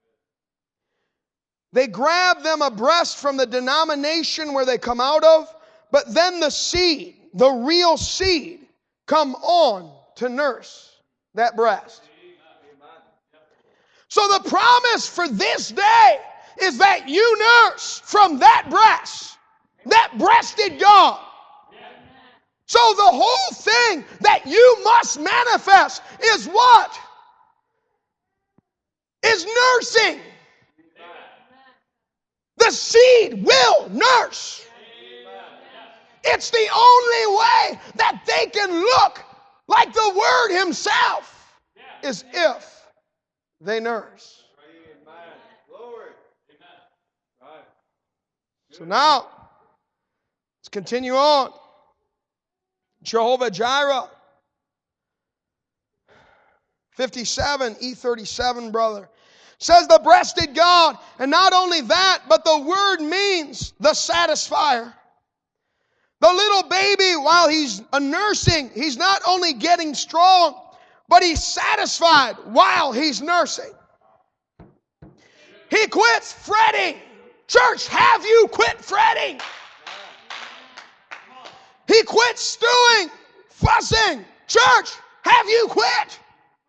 they grab them a breast from the denomination where they come out of, but then the seed, the real seed, come on to nurse that breast. So the promise for this day is that you nurse from that breast, that breasted God. So the whole thing that you must manifest is what? Is nursing. The seed will nurse. It's the only way that they can look like the Word Himself is if they nurse. So now, let's continue on. Jehovah Jireh. fifty-seven, E thirty-seven, brother. Says the breasted God. And not only that, but the word means the satisfier. The little baby, while he's a nursing, he's not only getting strong, but he's satisfied while he's nursing. He quits fretting. Church, have you quit fretting? He quits stewing, fussing. Church, have you quit?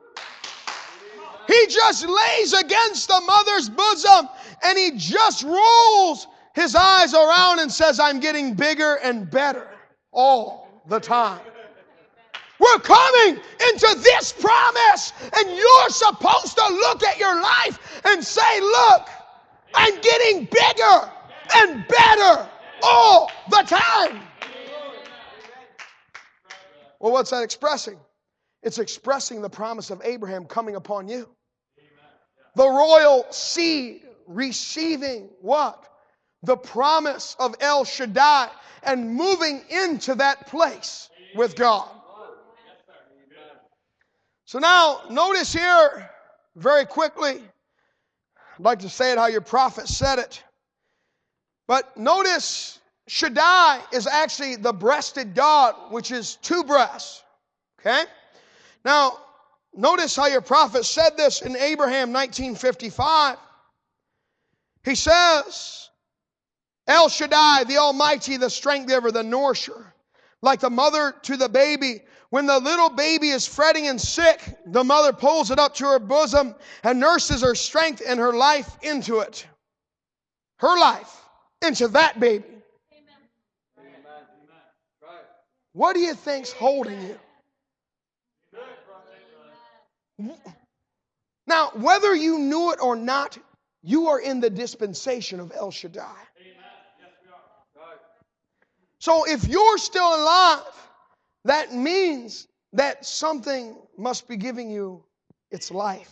He just lays against the mother's bosom and he just rolls his eyes around and says, I'm getting bigger and better all the time. We're coming into this promise, and you're supposed to look at your life and say, look, I'm getting bigger and better all the time. Well, what's that expressing? It's expressing the promise of Abraham coming upon you. The royal seed receiving what? The promise of El Shaddai and moving into that place with God. So now, notice here, very quickly, I'd like to say it how your prophet said it. But notice, Shaddai is actually the breasted God, which is two breasts. Okay? Now, notice how your prophet said this in Abraham nineteen fifty-five. He says, El Shaddai, the Almighty, the strength giver, the nourisher, like the mother to the baby. When the little baby is fretting and sick, the mother pulls it up to her bosom and nurses her strength and her life into it. Her life into that baby. Amen. What do you think's holding you? Now, whether you knew it or not, you are in the dispensation of El Shaddai. So if you're still alive, that means that something must be giving you its life.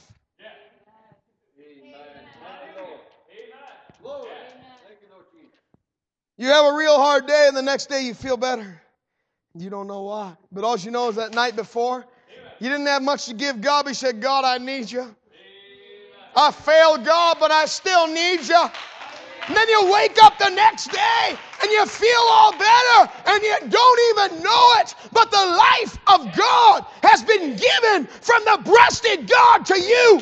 You have a real hard day and the next day you feel better. You don't know why. But all you know is that night before, you didn't have much to give God, but you said, God, I need you. I failed God, but I still need you. And then you wake up the next day and you feel all better and you don't even know it. But the life of God has been given from the breasted God to you.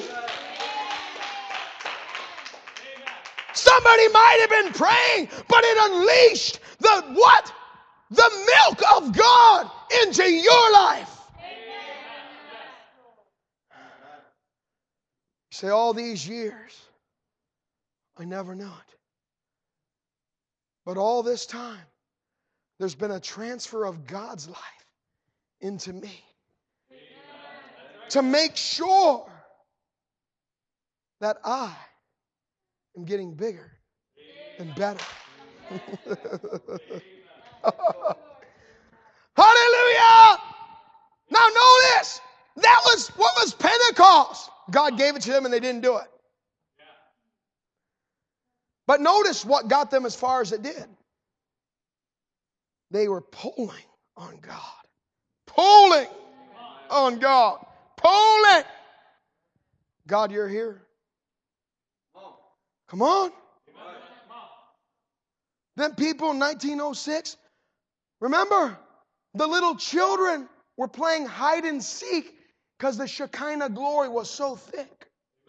Somebody might have been praying, but it unleashed the what? The milk of God into your life. You say, all these years, I never knew it. But all this time, there's been a transfer of God's life into me. To make sure that I am getting bigger and better. Hallelujah! Now notice, that was what was Pentecost. God gave it to them and they didn't do it. But notice what got them as far as it did. They were pulling on God. Pulling on God. Pulling. God, you're here. Come on. Then people in nineteen oh six, remember, the little children were playing hide and seek because the Shekinah glory was so thick.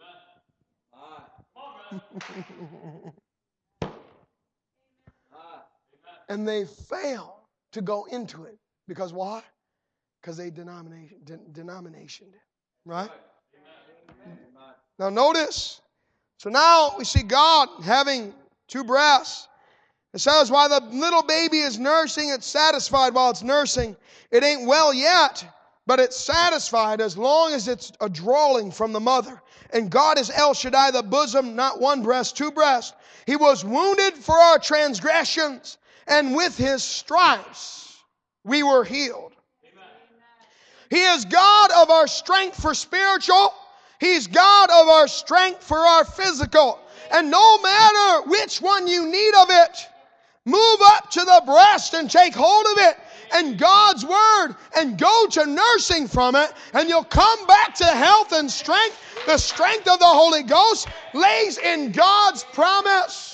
And they failed to go into it. Because why? Because they denomination, de- denominationed it. Right? Now notice. So now we see God having two breasts. It says while the little baby is nursing, it's satisfied while it's nursing. It ain't well yet, but it's satisfied as long as it's a drawing from the mother. And God is El Shaddai, the bosom, not one breast, two breasts. He was wounded for our transgressions, and with His stripes we were healed. Amen. He is God of our strength for spiritual. He's God of our strength for our physical. And no matter which one you need of it, move up to the breast and take hold of it and God's Word and go to nursing from it, and you'll come back to health and strength. The strength of the Holy Ghost lays in God's promise.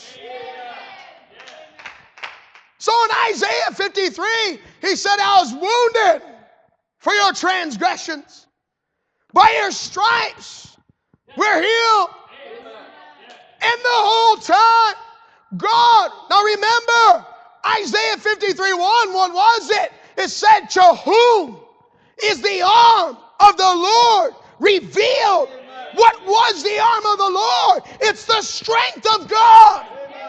So in Isaiah fifty-three, he said, I was wounded for your transgressions. By your stripes, we're healed. And the whole time, God, now remember, Isaiah fifty-three one, what was it? It said, to whom is the arm of the Lord revealed? What was the arm of the Lord? It's the strength of God.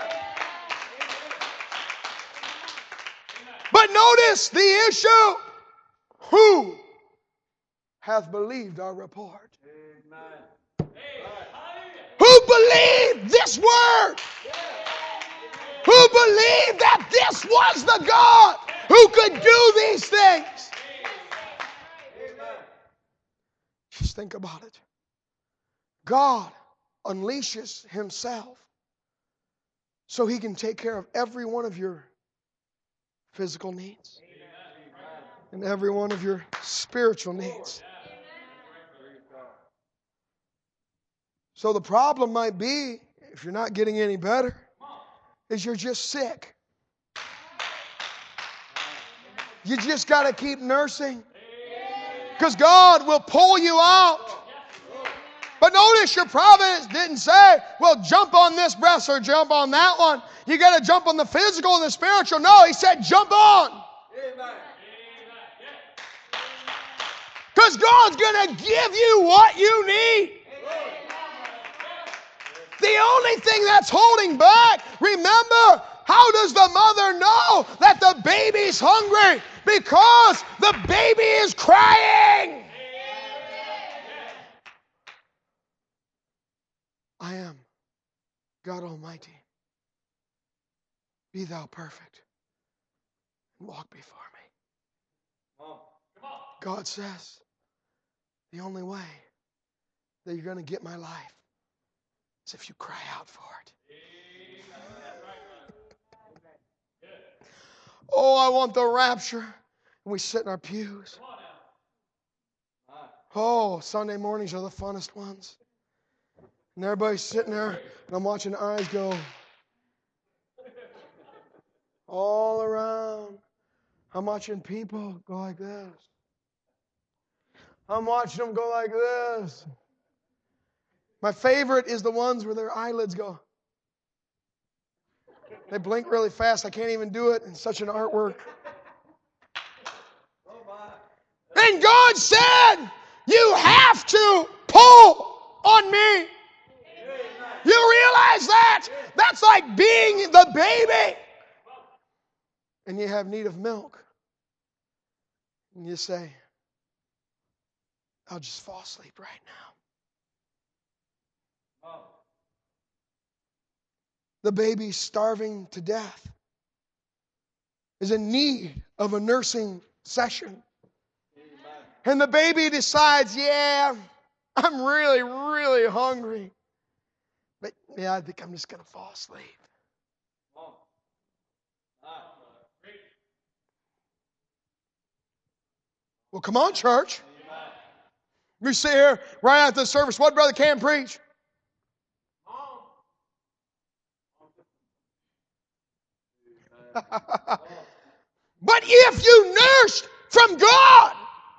But notice the issue. Who hath believed our report? Amen. Who believed this word? Who believed that this was the God who could do these things? Just think about it. God unleashes Himself so He can take care of every one of your physical needs and every one of your spiritual needs. So the problem might be, if you're not getting any better, is you're just sick. You just got to keep nursing. Because God will pull you out. But notice your providence didn't say, well, jump on this breast or jump on that one. You got to jump on the physical and the spiritual. No, He said, jump on. Because God's going to give you what you need. The only thing that's holding back, remember, how does the mother know that the baby's hungry? Because the baby is crying. I am God Almighty. Be thou perfect and walk before me. God says the only way that you're going to get my life is if you cry out for it. Oh, I want the rapture. And we sit in our pews. Oh, Sunday mornings are the funnest ones. And everybody's sitting there, and I'm watching eyes go all around. I'm watching people go like this. I'm watching them go like this. My favorite is the ones where their eyelids go. They blink really fast. I can't even do it. It's such an artwork. And God said, you have to pull on me. You realize that? That's like being the baby. And you have need of milk. And you say, I'll just fall asleep right now. The baby's starving to death, is in need of a nursing session. And the baby decides, yeah, I'm really, really hungry. But yeah, I think I'm just going to fall asleep. Well, come on, church. We sit here right after the service. What Brother Cam preach? But if you nursed from God,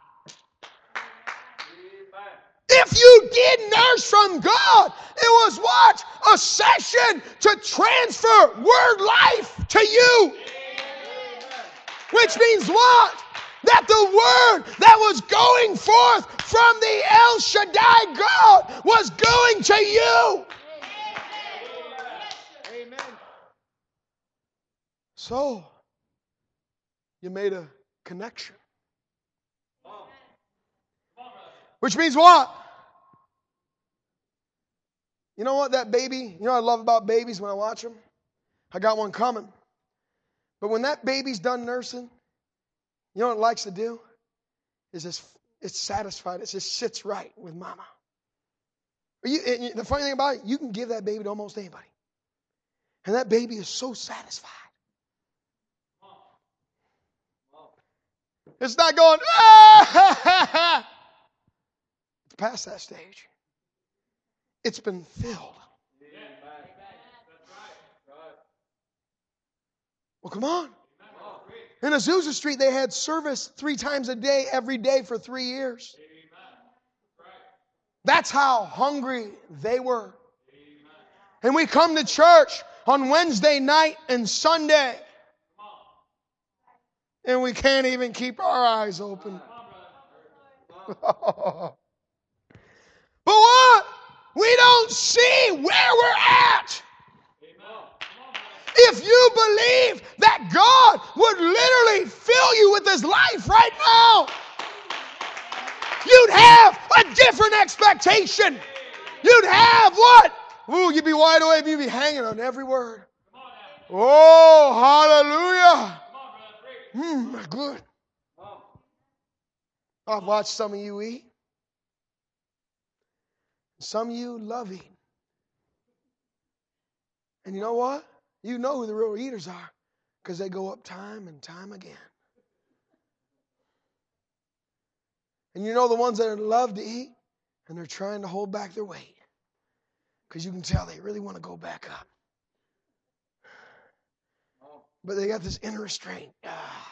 if you did nurse from God, it was what? A session to transfer word life to you. Which means what? That the word that was going forth from the El Shaddai God was going to you. Amen. So, you made a connection. Which means what? You know what that baby, you know what I love about babies when I watch them? I got one coming. But when that baby's done nursing, you know what it likes to do? Is it's, it's satisfied. It just sits right with mama. You, the funny thing about it, you can give that baby to almost anybody. And that baby is so satisfied. It's not going, ah! It's past that stage. It's been filled. Well, come on. In Azusa Street, they had service three times a day, every day for three years. That's how hungry they were. And we come to church on Wednesday night and Sunday, and we can't even keep our eyes open. But what? We don't see where we're at. If you believe that God would literally fill you with His life right now, you'd have a different expectation. You'd have what? Ooh, you'd be wide awake. You'd be hanging on every word. Oh, hallelujah. Mmm, good. I've watched some of you eat. Some of you love eating. And you know what? You know who the real eaters are because they go up time and time again. And you know the ones that love to eat and they're trying to hold back their weight because you can tell they really want to go back up. But they got this inner restraint. Ah.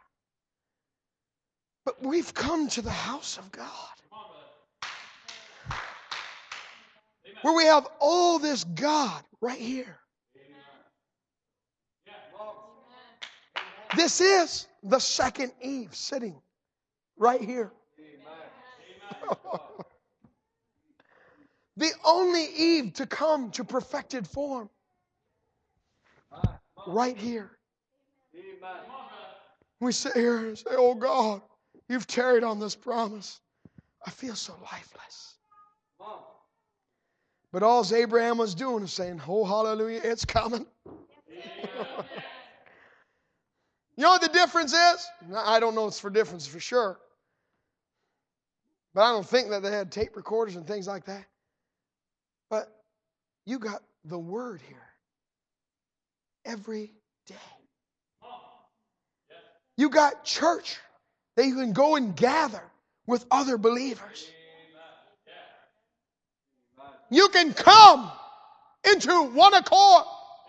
But we've come to the house of God where we have all this God right here. This is the second Eve sitting right here. The only Eve to come to perfected form. Right here. We sit here and say, oh God, you've tarried on this promise. I feel so lifeless. But all Abraham was doing was saying, oh, hallelujah, it's coming. You know what the difference is? I don't know it's for difference for sure. But I don't think that they had tape recorders and things like that. But you got the Word here every day. You got church that you can go and gather with other believers. You can come into one accord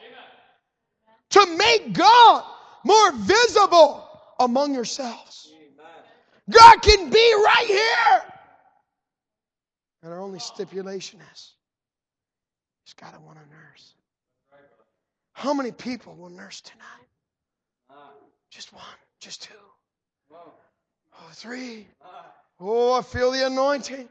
to make God more visible among yourselves. God can be right here. And our only stipulation is, he's got to want to nurse. How many people will nurse tonight? Just one, just two. Oh, three. Oh, I feel the anointing.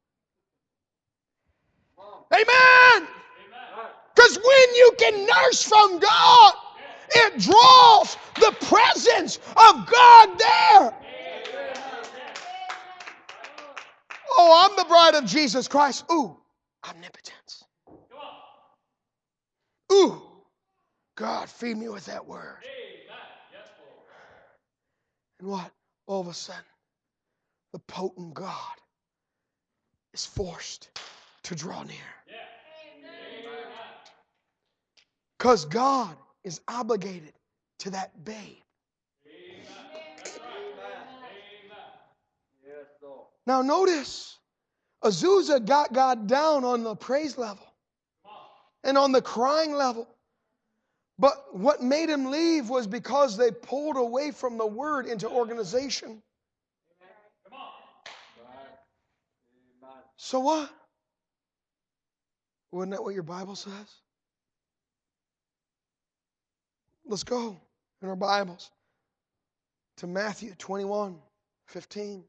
Amen. Because when you can nurse from God, it draws the presence of God there. Oh, I'm the bride of Jesus Christ. Ooh, omnipotence. Ooh, God, feed me with that word. And what? All of a sudden, the potent God is forced to draw near. Because God is obligated to that babe. Now notice, Azusa got God down on the praise level and on the crying level. But what made him leave was because they pulled away from the word into organization. So what? Wasn't that what your Bible says? Let's go in our Bibles to Matthew twenty-one fifteen.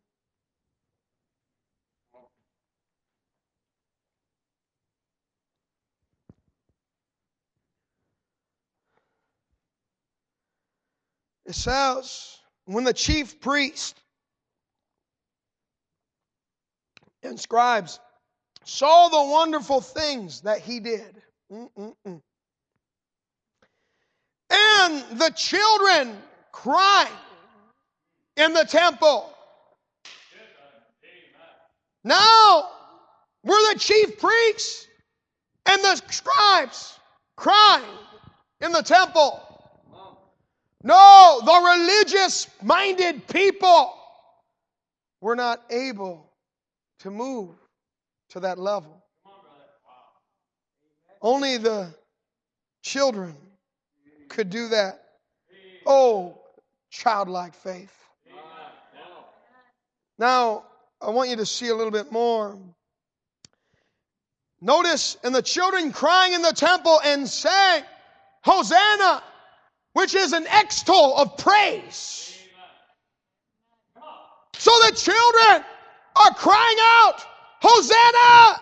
It says, when the chief priest and scribes saw the wonderful things that he did, Mm-mm-mm. and the children crying in the temple. Now, were the chief priests and the scribes crying in the temple? No, the religious-minded people were not able to move to that level. Only the children could do that. Oh, childlike faith. Now, I want you to see a little bit more. Notice, and the children crying in the temple and saying, Hosanna, which is an extol of praise. So the children are crying out, Hosanna!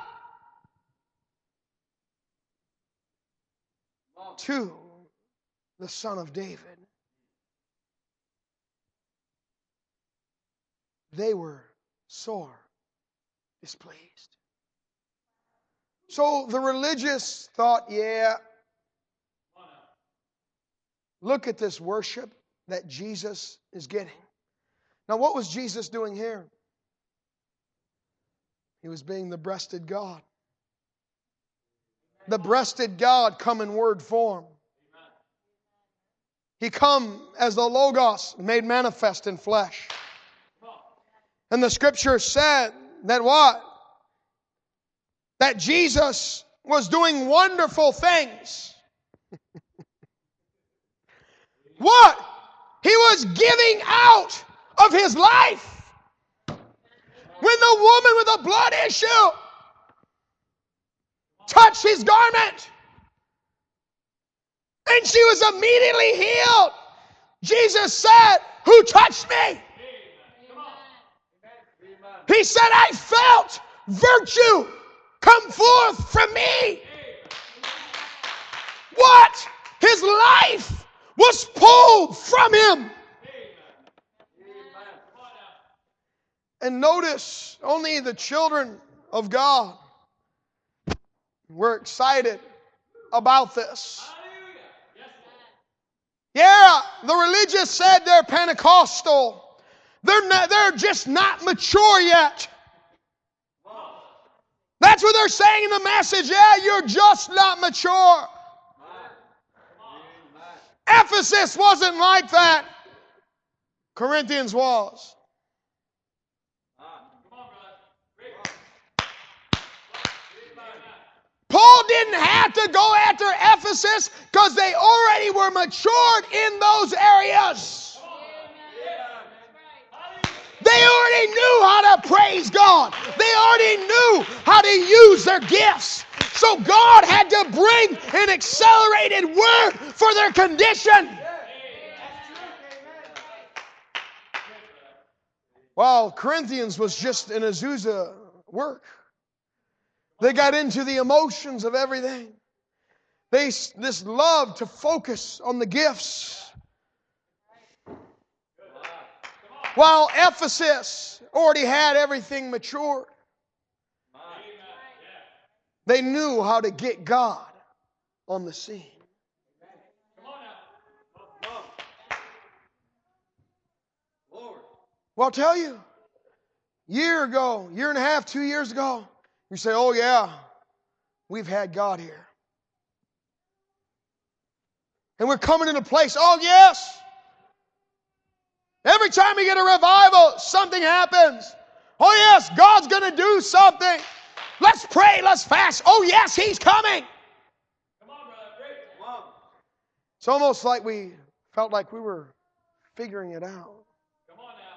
To the Son of David. They were sore displeased. So the religious thought, yeah, look at this worship that Jesus is getting. Now, what was Jesus doing here? He was being the breasted God. The breasted God come in word form. He come as the Logos made manifest in flesh. And the scripture said that what? That Jesus was doing wonderful things. What? He was giving out of his life. When the woman with the blood issue touched his garment and she was immediately healed, Jesus said, who touched me? He said, I felt virtue come forth from me. What? His life was pulled from him. And notice, only the children of God We're excited about this. Yeah, the religious said they're Pentecostal. They're not, they're just not mature yet. That's what they're saying in the message. Yeah, you're just not mature. Ephesus wasn't like that. Corinthians was. Paul didn't have to go after Ephesus because they already were matured in those areas. They already knew how to praise God. They already knew how to use their gifts. So God had to bring an accelerated word for their condition. While Corinthians was just an Azusa work. They got into the emotions of everything. They this love to focus on the gifts. While Ephesus already had everything matured. They knew how to get God on the scene. Well, I'll tell you, year ago, year and a half, two years ago, you say, oh yeah, we've had God here. And we're coming into place, oh yes. Every time we get a revival, something happens. Oh yes, God's going to do something. Let's pray, let's fast. Oh yes, He's coming. Come on, brother. Come on. It's almost like we felt like we were figuring it out. Come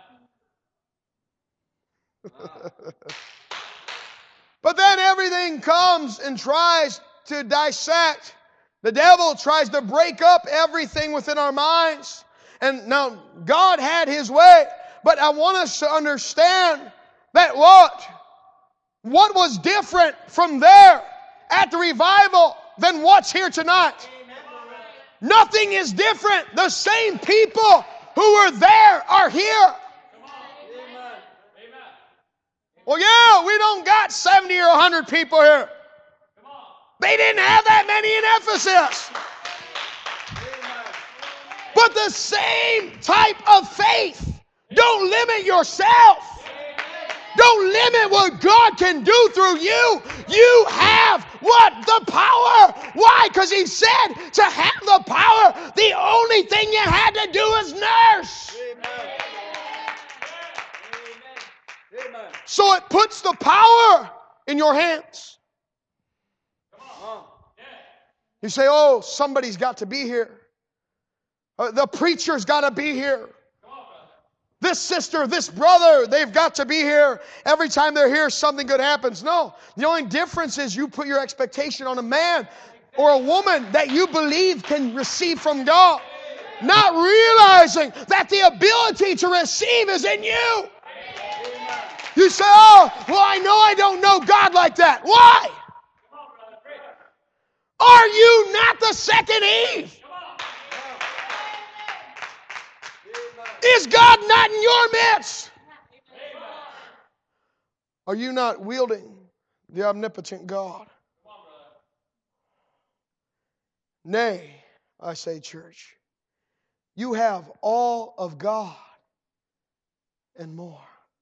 on now. But then everything comes and tries to dissect. The devil tries to break up everything within our minds. And now God had His way. But I want us to understand that what? What was different from there at the revival than what's here tonight? Nothing is different. The same people who were there are here. Well, yeah, we don't got seventy or one hundred people here. They didn't have that many in Ephesus. But the same type of faith. Don't limit yourself. Don't limit what God can do through you. You have what? The power. Why? Because He said to have the power, the only thing you had to do is nurse. Amen. Amen. So it puts the power in your hands. You say, oh, somebody's got to be here. Uh, the preacher's got to be here. This sister, this brother, they've got to be here. Every time they're here, something good happens. No, the only difference is you put your expectation on a man or a woman that you believe can receive from God. Not realizing that the ability to receive is in you. You say, oh, well, I know I don't know God like that. Why? Are you not the second Eve? Is God not in your midst? Are you not wielding the omnipotent God? Nay, I say, church, you have all of God and more.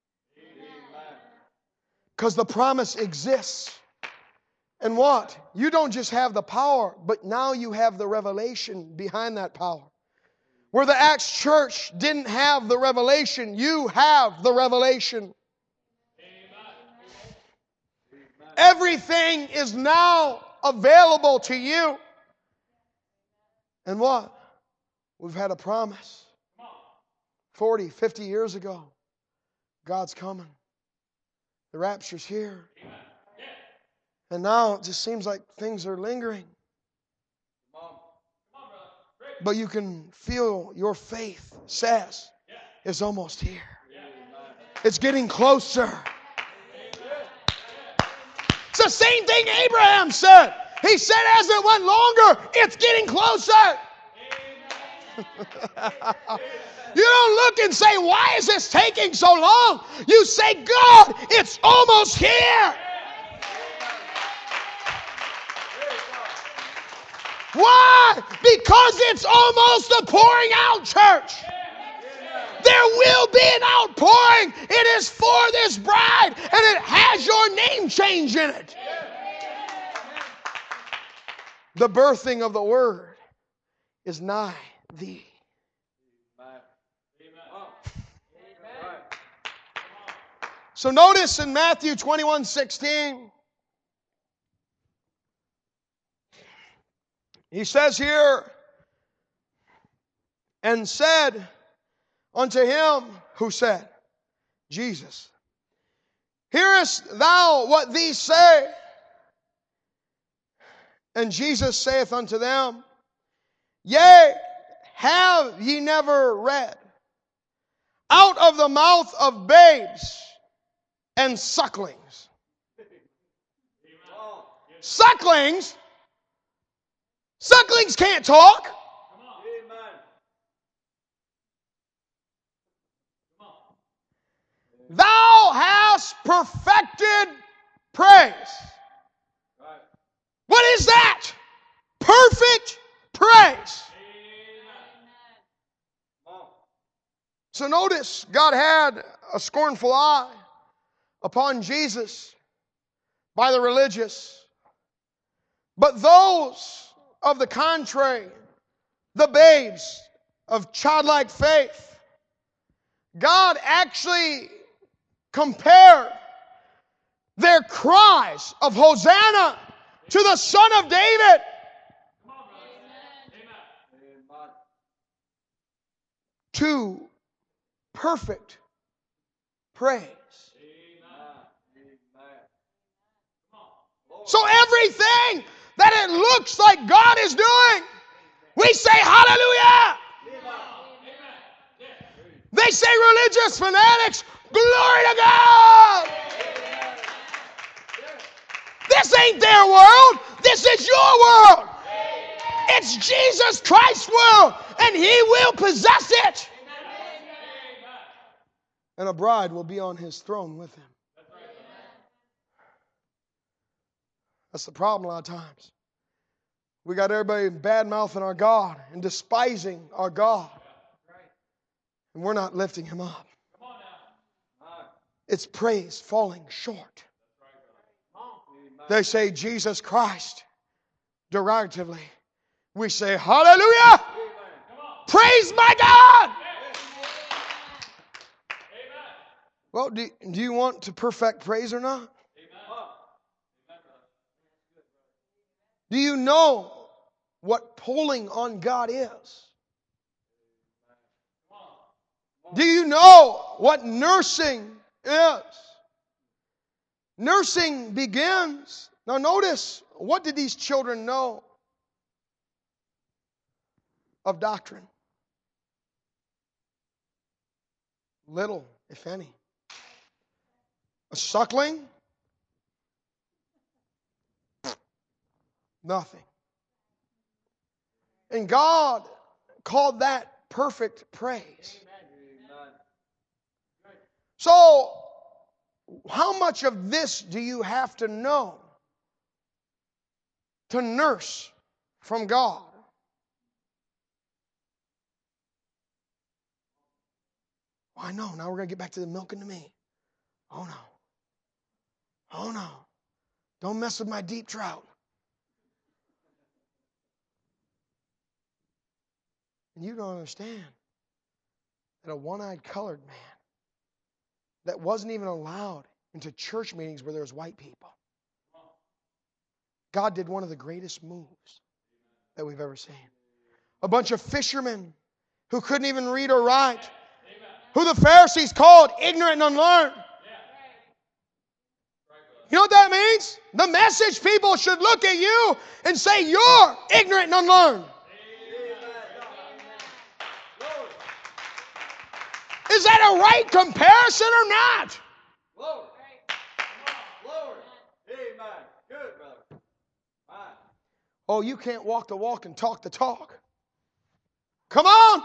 Because the promise exists. And what? You don't just have the power, but now you have the revelation behind that power. Where the Acts church didn't have the revelation, you have the revelation. Amen. Everything is now available to you. And what? We've had a promise. forty, fifty years ago. God's coming. The rapture's here. And now it just seems like things are lingering. But you can feel your faith says it's almost here. It's getting closer. It's the same thing Abraham said. He said as it went longer, it's getting closer. You don't look and say, why is this taking so long? You say, God, it's almost here. Why? Because it's almost the pouring out, church. There will be an outpouring. It is for this bride, and it has your name change in it. The birthing of the Word is nigh thee. So notice in Matthew twenty-one sixteen, he says here, and said unto him who said, Jesus, hearest thou what these say? And Jesus saith unto them, Yea, have ye never read, out of the mouth of babes and sucklings. Sucklings? Sucklings can't talk. Thou hast perfected praise. What is that? Perfect praise. So notice, God had a scornful eye upon Jesus by the religious. But those of the contrary, the babes of childlike faith, God actually compared their cries of Hosanna to the Son of David. To perfect praise. So everything that it looks like God is doing, we say hallelujah. They say religious fanatics, glory to God. This ain't their world. This is your world. It's Jesus Christ's world, and He will possess it. And a bride will be on His throne with Him. That's the problem a lot of times. We got everybody bad-mouthing our God and despising our God. And we're not lifting Him up. It's praise falling short. They say Jesus Christ derogatively. We say hallelujah. Praise my God. Well, do, do you want to perfect praise or not? Do you know what pulling on God is? Do you know what nursing is? Nursing begins. Now notice, what did these children know of doctrine? Little, if any. A suckling? Nothing. And God called that perfect praise. So, how much of this do you have to know to nurse from God? Well, I know. Now we're going to get back to the milk and the meat. Oh, no. Oh, no. Don't mess with my deep trout. And you don't understand that a one-eyed colored man that wasn't even allowed into church meetings where there was white people, God did one of the greatest moves that we've ever seen. A bunch of fishermen who couldn't even read or write, who the Pharisees called ignorant and unlearned. You know what that means? The message people should look at you and say, you're ignorant and unlearned. Is that a right comparison or not? Glory. Glory. Amen. Good, brother. Fine. Oh, you can't walk the walk and talk the talk. Come on.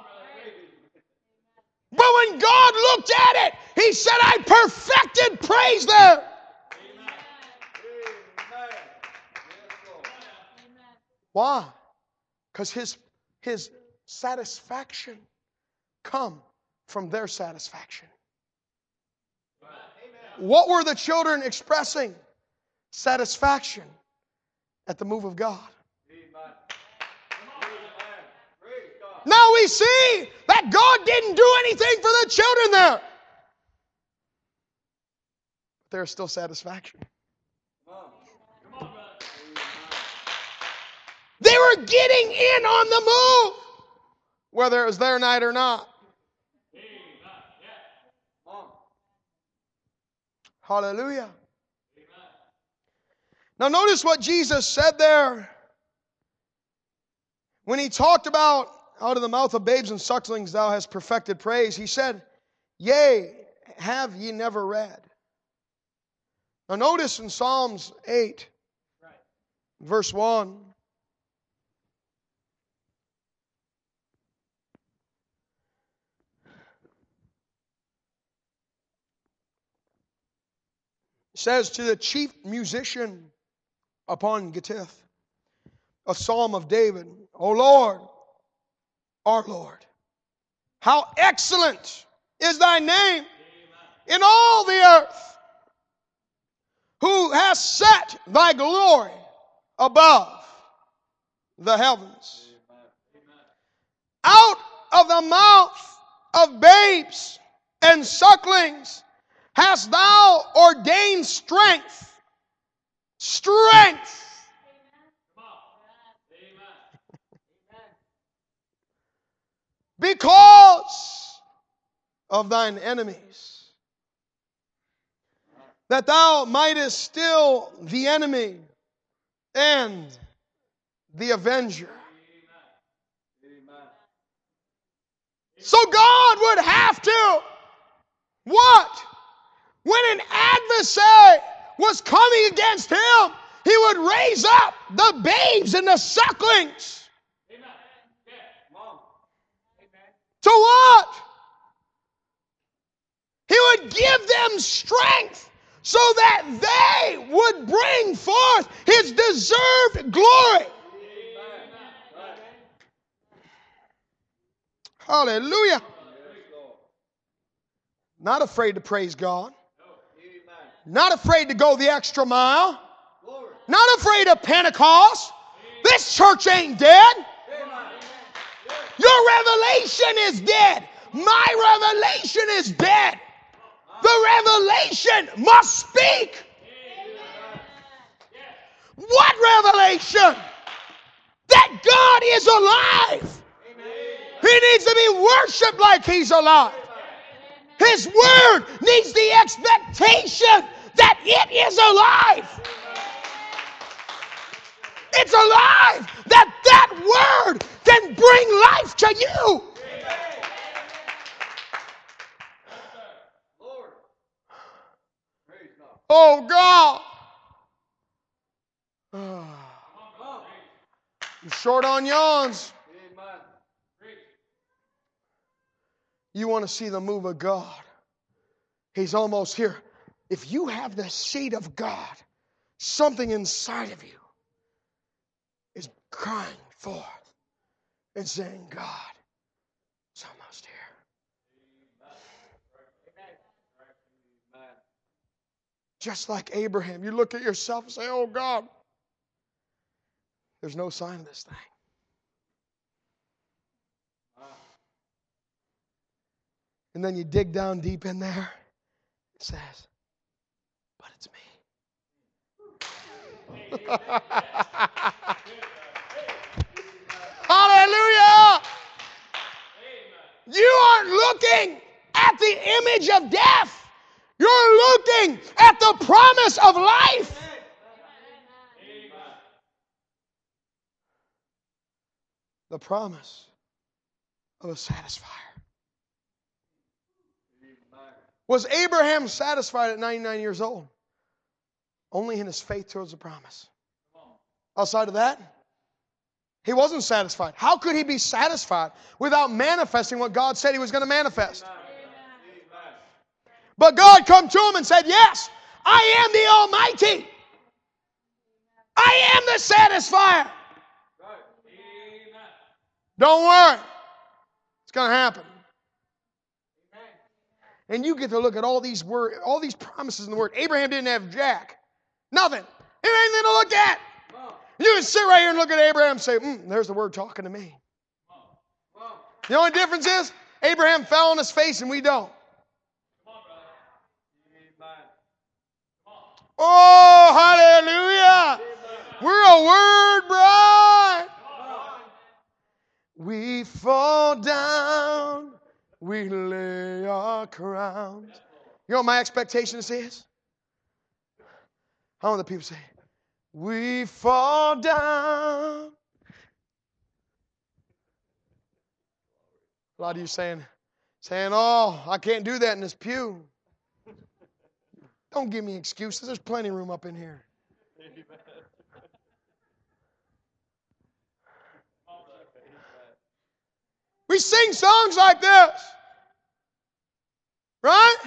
But when God looked at it, He said, I perfected praise there. Why? Because his, his satisfaction come from their satisfaction. What were the children expressing? Satisfaction at the move of God. Now we see that God didn't do anything for the children there. But there's still satisfaction. They were getting in on the move, whether it was their night or not. Hallelujah. Now notice what Jesus said there when He talked about out of the mouth of babes and sucklings thou hast perfected praise. He said, yea, have ye never read? Now notice in Psalms eight, verse one. It says, to the chief musician upon Gittith, a psalm of David, O Lord, our Lord, how excellent is thy name in all the earth, who has set thy glory above the heavens. Out of the mouth of babes and sucklings hast thou ordained strength. Strength. Because of thine enemies, that thou mightest still the enemy and the avenger. So God would have to, what? When an adversary was coming against him, He would raise up the babes and the sucklings. To what? He would give them strength so that they would bring forth His deserved glory. Hallelujah. Not afraid to praise God. Not afraid to go the extra mile. Not afraid of Pentecost. This church ain't dead. Your revelation is dead. My revelation is dead. The revelation must speak. What revelation? That God is alive. He needs to be worshiped like He's alive. His word needs the expectation that it is alive. It's alive. That that word can bring life to you. Oh God. You're short on yawns. You want to see the move of God. He's almost here. If you have the seed of God, something inside of you is crying forth and saying, God, it's almost here. Just like Abraham, you look at yourself and say, oh God, there's no sign of this thing. And then you dig down deep in there. It says, but it's me. Hallelujah. You aren't looking at the image of death. You're looking at the promise of life. The promise of a satisfier. Was Abraham satisfied at ninety-nine years old? Only in his faith towards the promise. Outside of that, he wasn't satisfied. How could he be satisfied without manifesting what God said He was going to manifest? But God come to him and said, yes, I am the Almighty. I am the satisfier. Don't worry. It's going to happen. And you get to look at all these word, all these promises in the Word. Abraham didn't have jack. Nothing. He had anything to look at. You can sit right here and look at Abraham and say, mm, there's the Word talking to me. The only difference is Abraham fell on his face and we don't. Oh, hallelujah. We're a word bride. We fall down. We lay our crowns. You know what my expectation is? How many people say, we fall down. A lot of you saying, saying, oh, I can't do that in this pew. Don't give me excuses. There's plenty of room up in here. We sing songs like this. Right?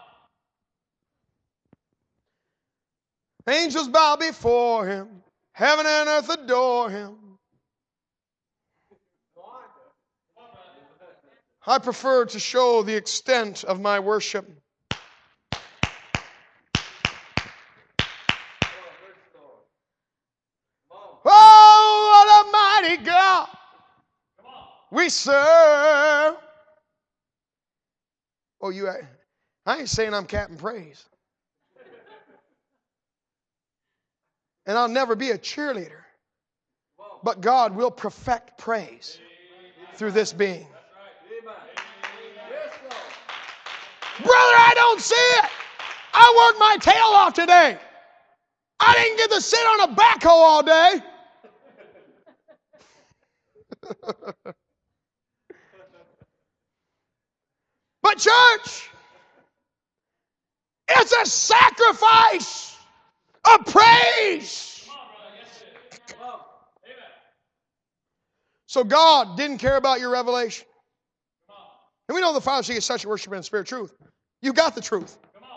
Angels bow before Him. Heaven and earth adore Him. I prefer to show the extent of my worship. Oh, what a mighty God we serve. Oh, you, I ain't saying I'm Captain Praise. And I'll never be a cheerleader. But God will perfect praise through this being. Brother, I don't see it. I worked my tail off today. I didn't get to sit on a backhoe all day. But church, it's a sacrifice of praise. So God didn't care about your revelation. And we know the Father seeks such a worshiper in spirit truth. You got the truth.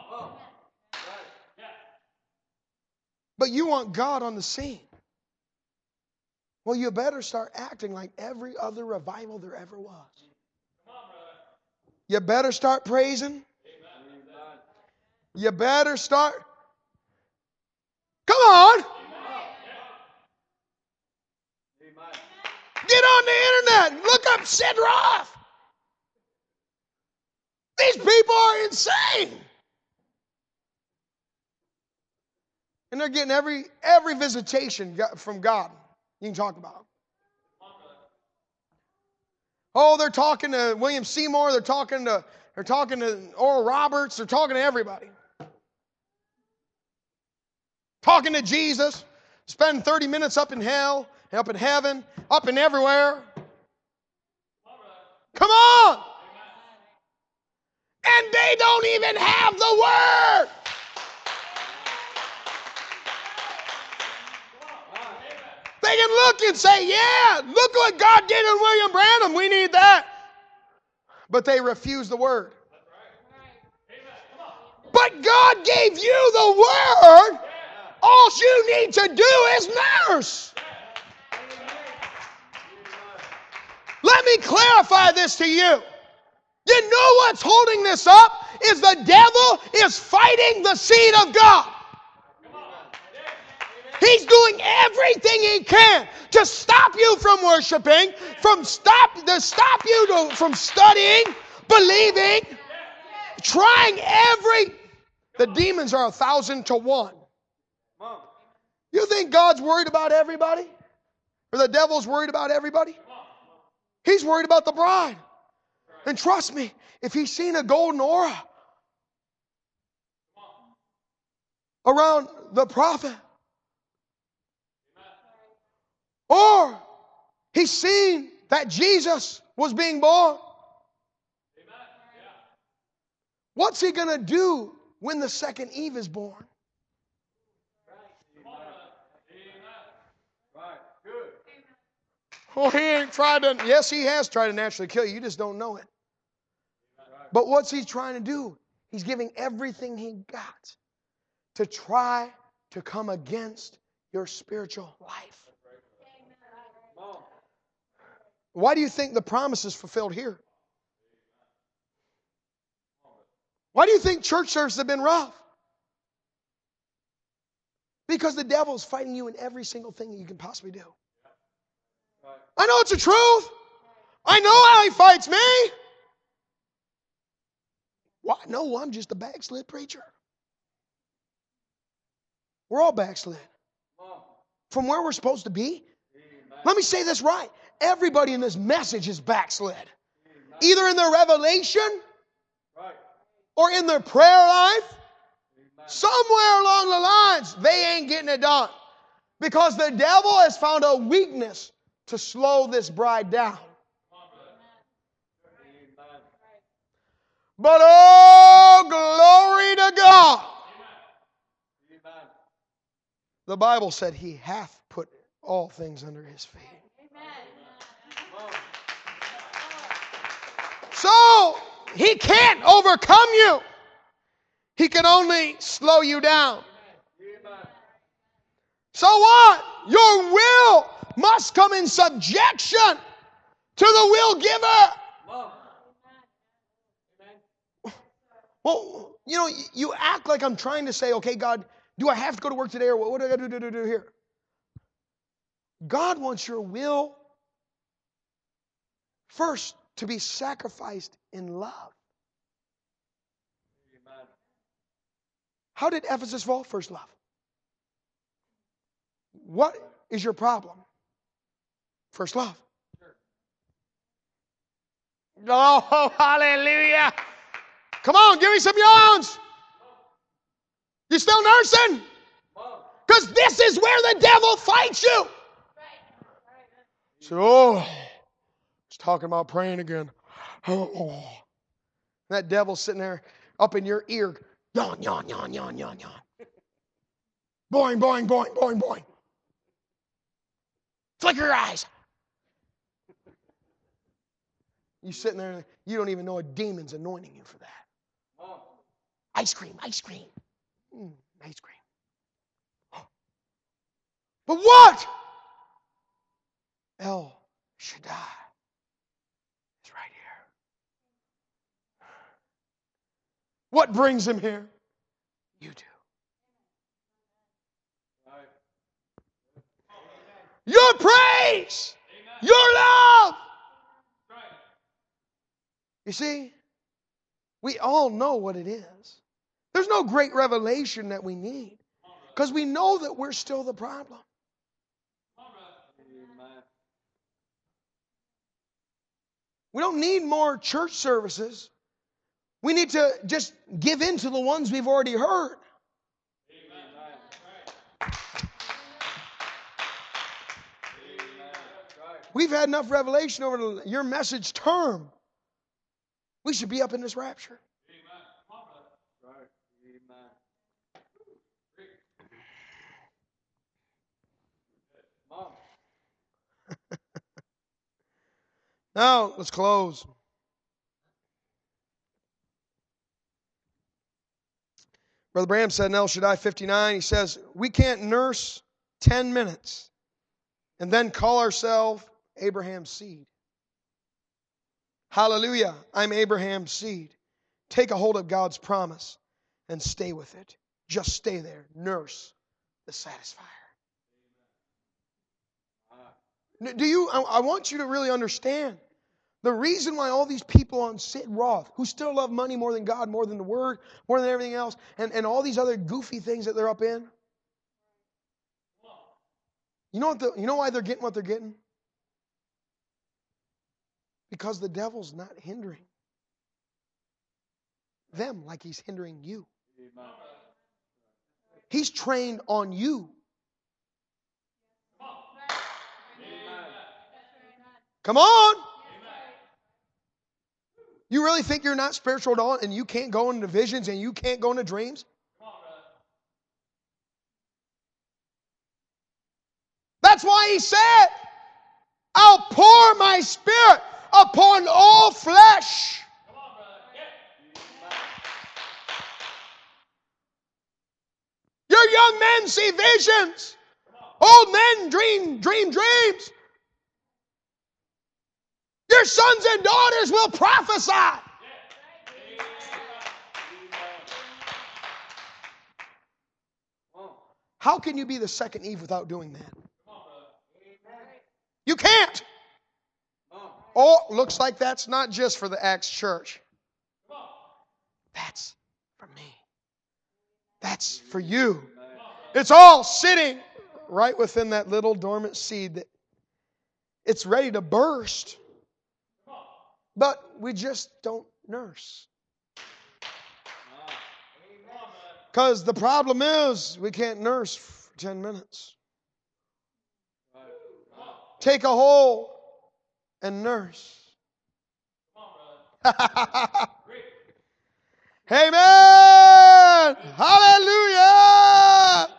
But you want God on the scene. Well, you better start acting like every other revival there ever was. You better start praising. You better start. Come on. Get on the internet. Look up Sid Roth. These people are insane. And they're getting every every visitation from God you can talk about. Oh, they're talking to William Seymour. They're talking to they're talking to Oral Roberts. They're talking to everybody. Talking to Jesus. Spending thirty minutes up in hell, up in heaven, up in everywhere. Come on. And they don't even have the Word. They can look and say, yeah, look what God did in William Branham. We need that. But they refuse the Word. But God gave you the Word. All you need to do is nurse. Let me clarify this to you. You know what's holding this up? Is the devil is fighting the seed of God. He's doing everything he can to stop you from worshiping, from stop to stop you to, from studying, believing, trying every. The demons are a thousand to one. You think God's worried about everybody? Or the devil's worried about everybody? He's worried about the bride. And trust me, if he's seen a golden aura around the prophet, or he's seen that Jesus was being born, what's he going to do when the second Eve is born? Oh, he ain't tried to, yes, he has tried to naturally kill you. You just don't know it. But what's he trying to do? He's giving everything he got to try to come against your spiritual life. Why do you think the promise is fulfilled here? Why do you think church services have been rough? Because the devil is fighting you in every single thing that you can possibly do. I know it's the truth. I know how he fights me. Why? No, I'm just a backslid preacher. We're all backslid. From where we're supposed to be. Let me say this right. Everybody in this message is backslid. Either in their revelation or in their prayer life. Somewhere along the lines, they ain't getting it done. Because the devil has found a weakness to slow this bride down. But oh, glory to God. The Bible said he hath put all things under his feet. So, he can't overcome you. He can only slow you down. So what? Your will must come in subjection to the will giver. Well, you know, you act like I'm trying to say, okay, God, do I have to go to work today or what, what do I got to do, do, do here? God wants your will first to be sacrificed in love. How did Ephesus fall? First love. What is your problem? First love. Oh, hallelujah. Come on, give me some yawns. You still nursing? Because this is where the devil fights you. So, oh, he's talking about praying again. Oh, that devil's sitting there up in your ear. Yawn, yawn, yawn, yawn, yawn, yawn. Boing, boing, boing, boing, boing. Flicker your eyes. You sitting there, you don't even know a demon's anointing you for that. Ice cream, ice cream. Mm, ice cream. But what? El Shaddai is right here. What brings him here? You do. Your praise. Your love. You see, we all know what it is. There's no great revelation that we need because we know that we're still the problem. We don't need more church services. We need to just give in to the ones we've already heard. We've had enough revelation over your message term. We should be up in this rapture. Now, let's close. Brother Branham said in El Shaddai fifty-nine, he says, we can't nurse ten minutes and then call ourselves Abraham's seed. Hallelujah, I'm Abraham's seed. Take a hold of God's promise and stay with it. Just stay there. Nurse the satisfier. Do you? I want you to really understand the reason why all these people on Sid Roth, who still love money more than God, more than the Word, more than everything else, and, and all these other goofy things that they're up in. You know what? The, you know why they're getting what they're getting? Because the devil's not hindering them like he's hindering you. He's trained on you. Come on. You really think you're not spiritual at all and you can't go into visions and you can't go into dreams? That's why he said, I'll pour my spirit upon all flesh. Your young men see visions. Old men dream, dream dreams. your sons and daughters will prophesy. How can you be the second Eve without doing that? You can't. Oh, looks like that's not just for the Acts church. That's for me. That's for you. It's all sitting right within that little dormant seed that it's ready to burst. But we just don't nurse. Because the problem is we can't nurse for ten minutes. Take a hole and nurse. Amen. Hallelujah.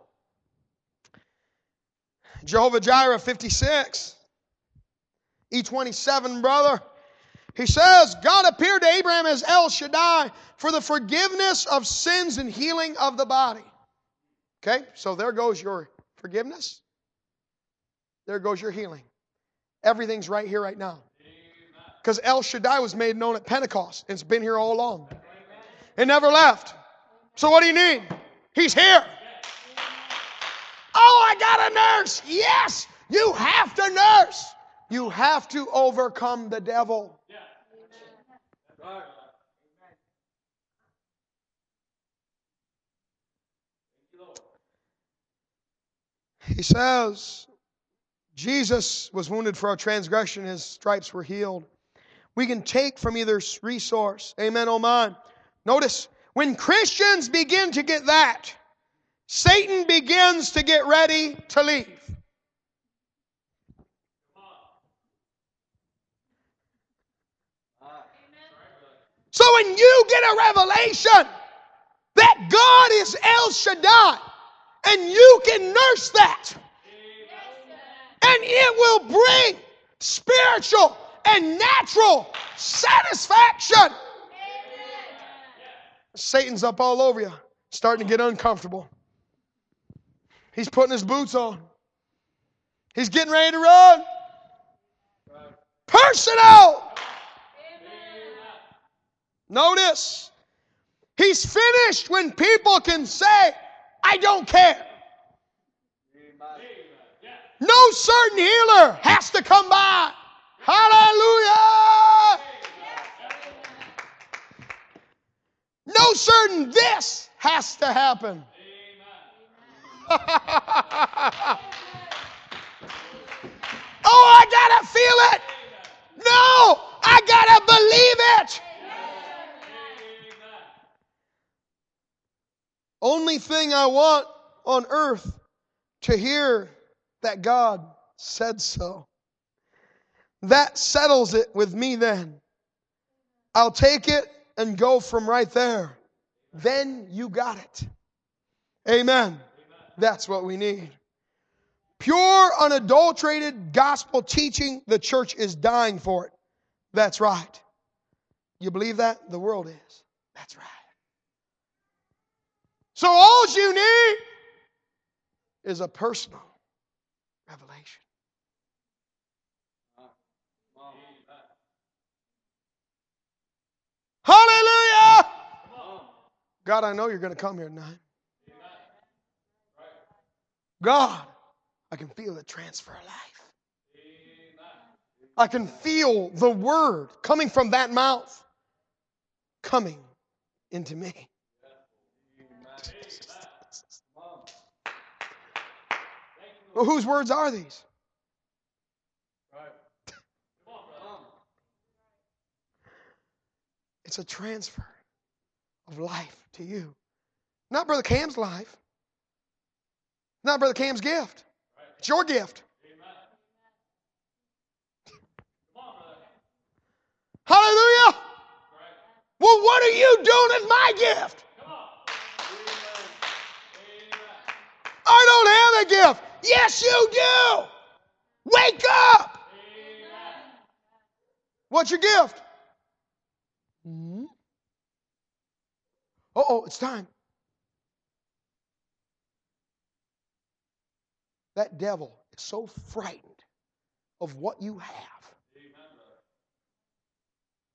Jehovah Jireh fifty-six. E twenty-seven, brother. He says, God appeared to Abraham as El Shaddai for the forgiveness of sins and healing of the body. Okay, so there goes your forgiveness. There goes your healing. Everything's right here, right now. Because El Shaddai was made known at Pentecost. It's been here all along. It never left. So what do you need? He's here. Oh, I got a nurse. Yes, you have to nurse. You have to overcome the devil. He says, Jesus was wounded for our transgression, His stripes were healed. We can take from either resource. Amen, oh my. Notice, when Christians begin to get that, Satan begins to get ready to leave. So when you get a revelation that God is El Shaddai, and you can nurse that, and it will bring spiritual and natural satisfaction. Satan's up all over you, starting to get uncomfortable. He's putting his boots on. He's getting ready to run. Personal. Notice, He's finished when people can say, I don't care. No certain healer has to come by. Hallelujah. No certain this has to happen. Oh, I gotta feel it. No, I gotta believe it. Only thing I want on earth to hear that God said so. That settles it with me then. I'll take it and go from right there. Then you got it. Amen. That's what we need. Pure, unadulterated gospel teaching, the church is dying for it. That's right. You believe that? The world is. That's right. So all you need is a personal revelation. Hallelujah! God, I know you're going to come here tonight. God, I can feel the transfer of life. I can feel the word coming from that mouth, coming into me. Well, whose words are these? It's a transfer of life to you. Not Brother Cam's life. Not Brother Cam's gift. It's your gift. Hallelujah. Well, what are you doing with my gift? I don't have a gift. Yes, you do. Wake up. What's your gift? Mm-hmm. Uh-oh, it's time. That devil is so frightened of what you have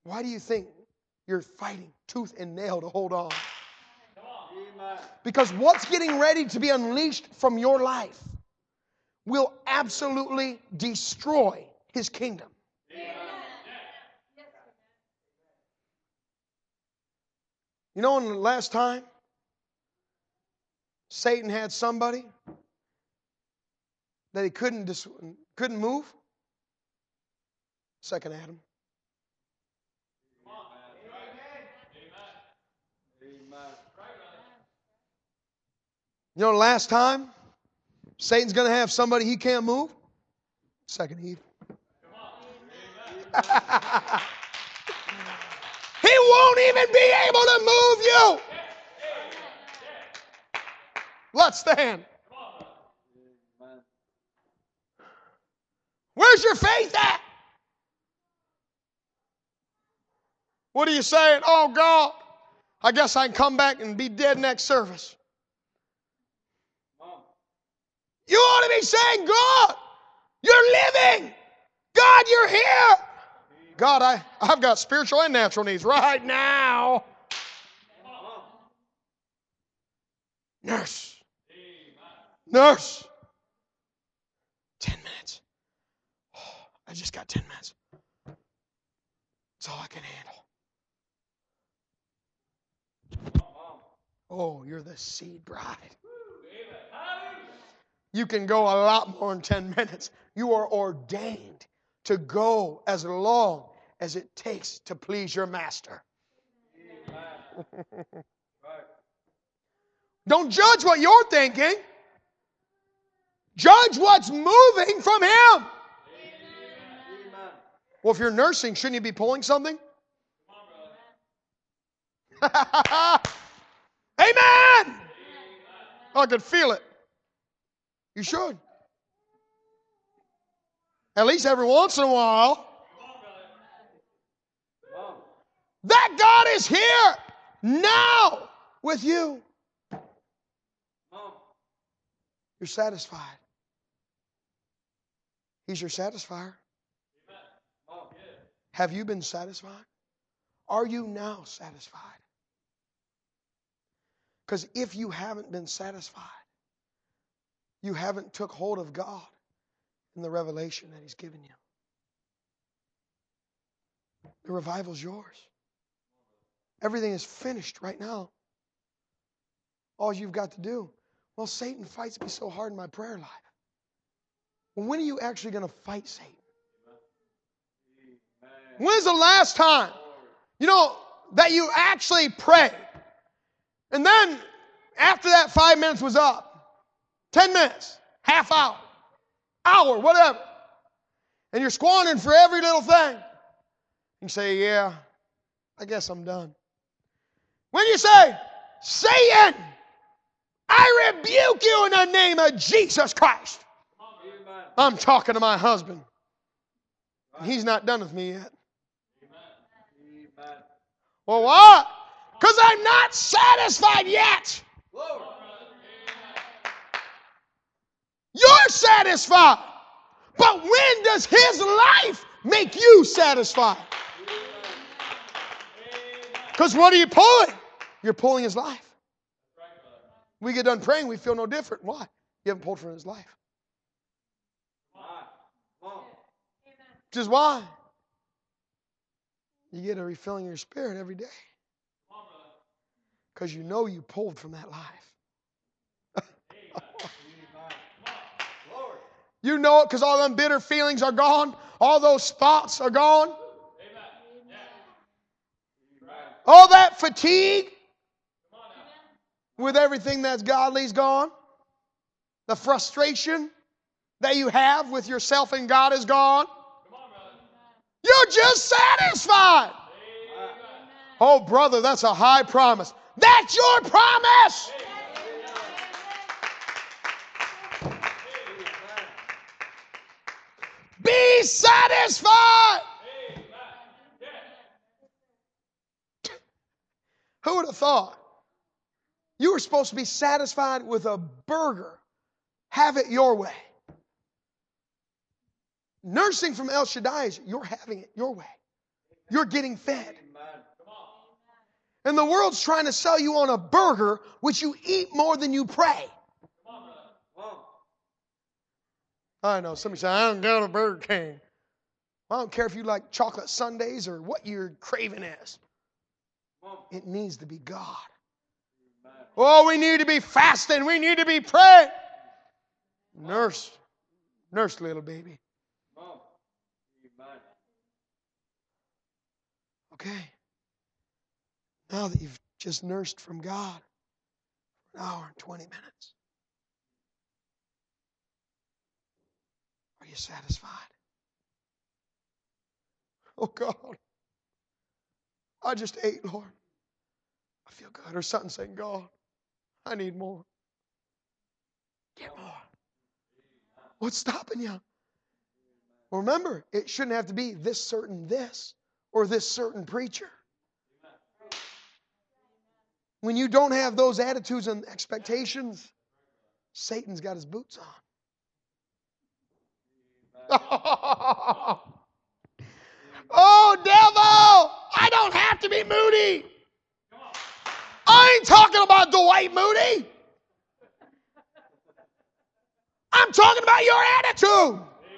Why do you think you're fighting tooth and nail to hold on? Because what's getting ready to be unleashed from your life will absolutely destroy His kingdom. You know, in the last time, Satan had somebody that he couldn't dis- couldn't move. Second Adam. You know, the last time Satan's going to have somebody he can't move. Second Eve. He won't even be able to move you. Let's stand. Where's your faith at? What are you saying? Oh, God, I guess I can come back and be dead next service. You ought to be saying, God, you're living. God, you're here. God, I, I've got spiritual and natural needs right now. Nurse. Nurse. Ten minutes. Oh, I just got ten minutes. That's all I can handle. Oh, you're the seed bride. You can go a lot more than ten minutes. You are ordained to go as long as it takes to please your master. Don't judge what you're thinking. Judge what's moving from Him. Well, if you're nursing, shouldn't you be pulling something? Amen! I could feel it. You should. At least every once in a while. That God is here now with you. You're satisfied. He's your satisfier. Have you been satisfied? Are you now satisfied? Because if you haven't been satisfied, you haven't took hold of God and the revelation that He's given you. The revival's yours. Everything is finished right now. All you've got to do, well, Satan fights me so hard in my prayer life. Well, when are you actually going to fight Satan? When's the last time, you know, that you actually prayed? And then, after that five minutes was up, ten minutes, half hour, hour, whatever, and you're squandering for every little thing, you say, yeah, I guess I'm done. When you say, Satan, I rebuke you in the name of Jesus Christ. I'm talking to my husband. He's not done with me yet. Well, what? Because I'm not satisfied yet. You're satisfied. But when does His life make you satisfied? Because what are you pulling? You're pulling His life. We get done praying, we feel no different. Why? You haven't pulled from His life. Which is why you get a refilling of your spirit every day. Because you know you pulled from that life. You know it because all them bitter feelings are gone. All those thoughts are gone. All that fatigue with everything that's godly is gone. The frustration that you have with yourself and God is gone. You're just satisfied. Oh, brother, that's a high promise. That's your promise. Be satisfied. Who would have thought? You were supposed to be satisfied with a burger. Have it your way. Nursing from El Shaddai is you're having it your way. You're getting fed. And the world's trying to sell you on a burger, which you eat more than you pray. I know. Somebody say, I don't go to Burger King. I don't care if you like chocolate sundaes or what your craving is. It needs to be God. Oh, we need to be fasting. We need to be praying. Nurse. Nurse, little baby. Okay. Now that you've just nursed from God for an hour and twenty minutes, are you satisfied? Oh, God. I just ate, Lord. I feel good. Or something saying, God, I need more. Get more. What's stopping you? Well, remember, it shouldn't have to be this certain this or this certain preacher. When you don't have those attitudes and expectations, Satan's got his boots on. Oh, devil! I don't have to be moody. I ain't talking about Dwight Moody. I'm talking about your attitude.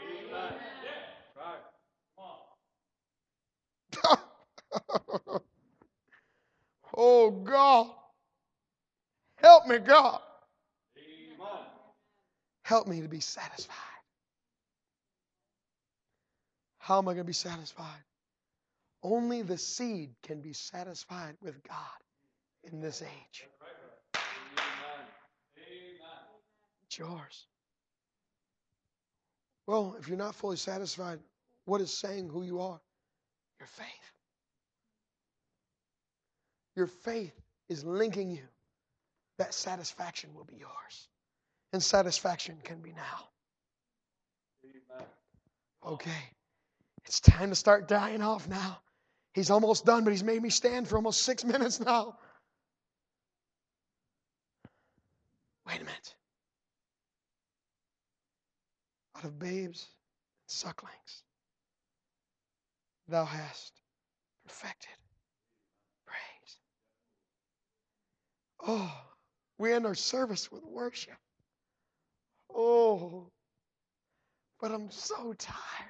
Oh, God. Help me, God. Help me to be satisfied. How am I going to be satisfied? Only the seed can be satisfied with God in this age. It's yours. Well, if you're not fully satisfied, what is saying who you are? Your faith. Your faith is linking you. That satisfaction will be yours. And satisfaction can be now. Okay. It's time to start dying off now. He's almost done, but he's made me stand for almost six minutes now. Wait a minute. Out of babes and sucklings, thou hast perfected praise. Oh, we end our service with worship. Oh, but I'm so tired.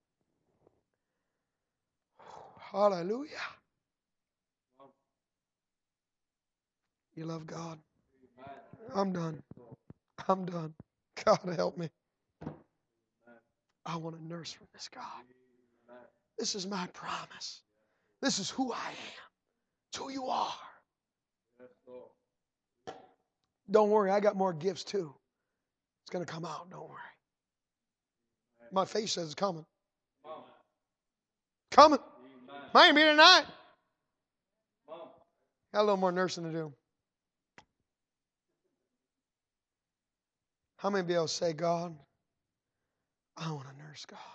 Hallelujah. You love God? I'm done. I'm done. God help me. I want to nurse from this God. This is my promise. This is who I am. It's who you are. Don't worry, I got more gifts too. It's going to come out. Don't worry. My face says it's coming. Coming. Might be tonight. Got a little more nursing to do. How many of you will say, God, I want to nurse God.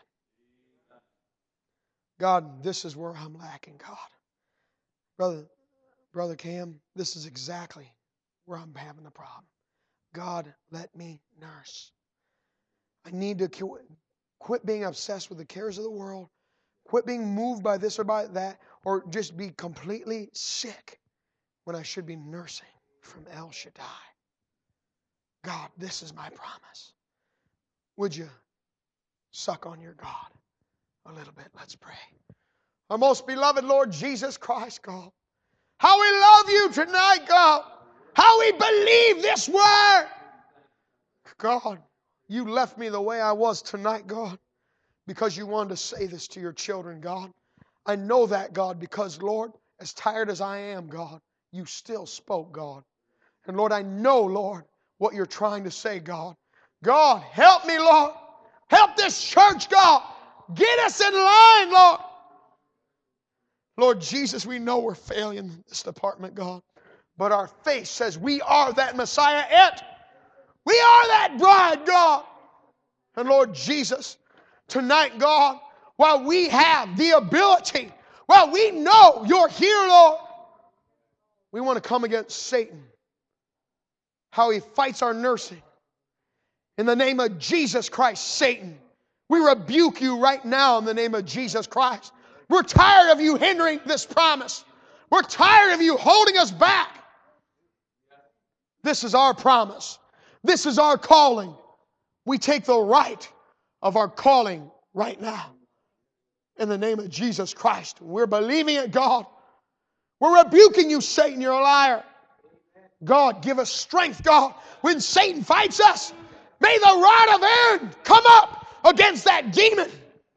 God, this is where I'm lacking, God. Brother, Brother Cam, this is exactly where I'm having the problem. God, let me nurse. I need to quit being obsessed with the cares of the world, quit being moved by this or by that, or just be completely sick when I should be nursing from El Shaddai. God, this is my promise. Would you suck on your God a little bit? Let's pray. Our most beloved Lord Jesus Christ, God. How we love you tonight, God. How we believe this word. God, you left me the way I was tonight, God, because you wanted to say this to your children, God. I know that, God, because, Lord, as tired as I am, God, you still spoke, God. And, Lord, I know, Lord, what you're trying to say, God. God, help me, Lord. Help this church, God. Get us in line, Lord. Lord Jesus, we know we're failing in this department, God. But our faith says we are that Messiah it. We are that bride, God. And Lord Jesus, tonight, God, while we have the ability, while we know you're here, Lord, we want to come against Satan. How he fights our nursing. In the name of Jesus Christ, Satan, we rebuke you right now in the name of Jesus Christ. We're tired of you hindering this promise. We're tired of you holding us back. This is our promise. This is our calling. We take the right of our calling right now. In the name of Jesus Christ. We're believing it, God. We're rebuking you, Satan. You're a liar. God, give us strength, God. When Satan fights us, may the rod of Aaron come up against that demon.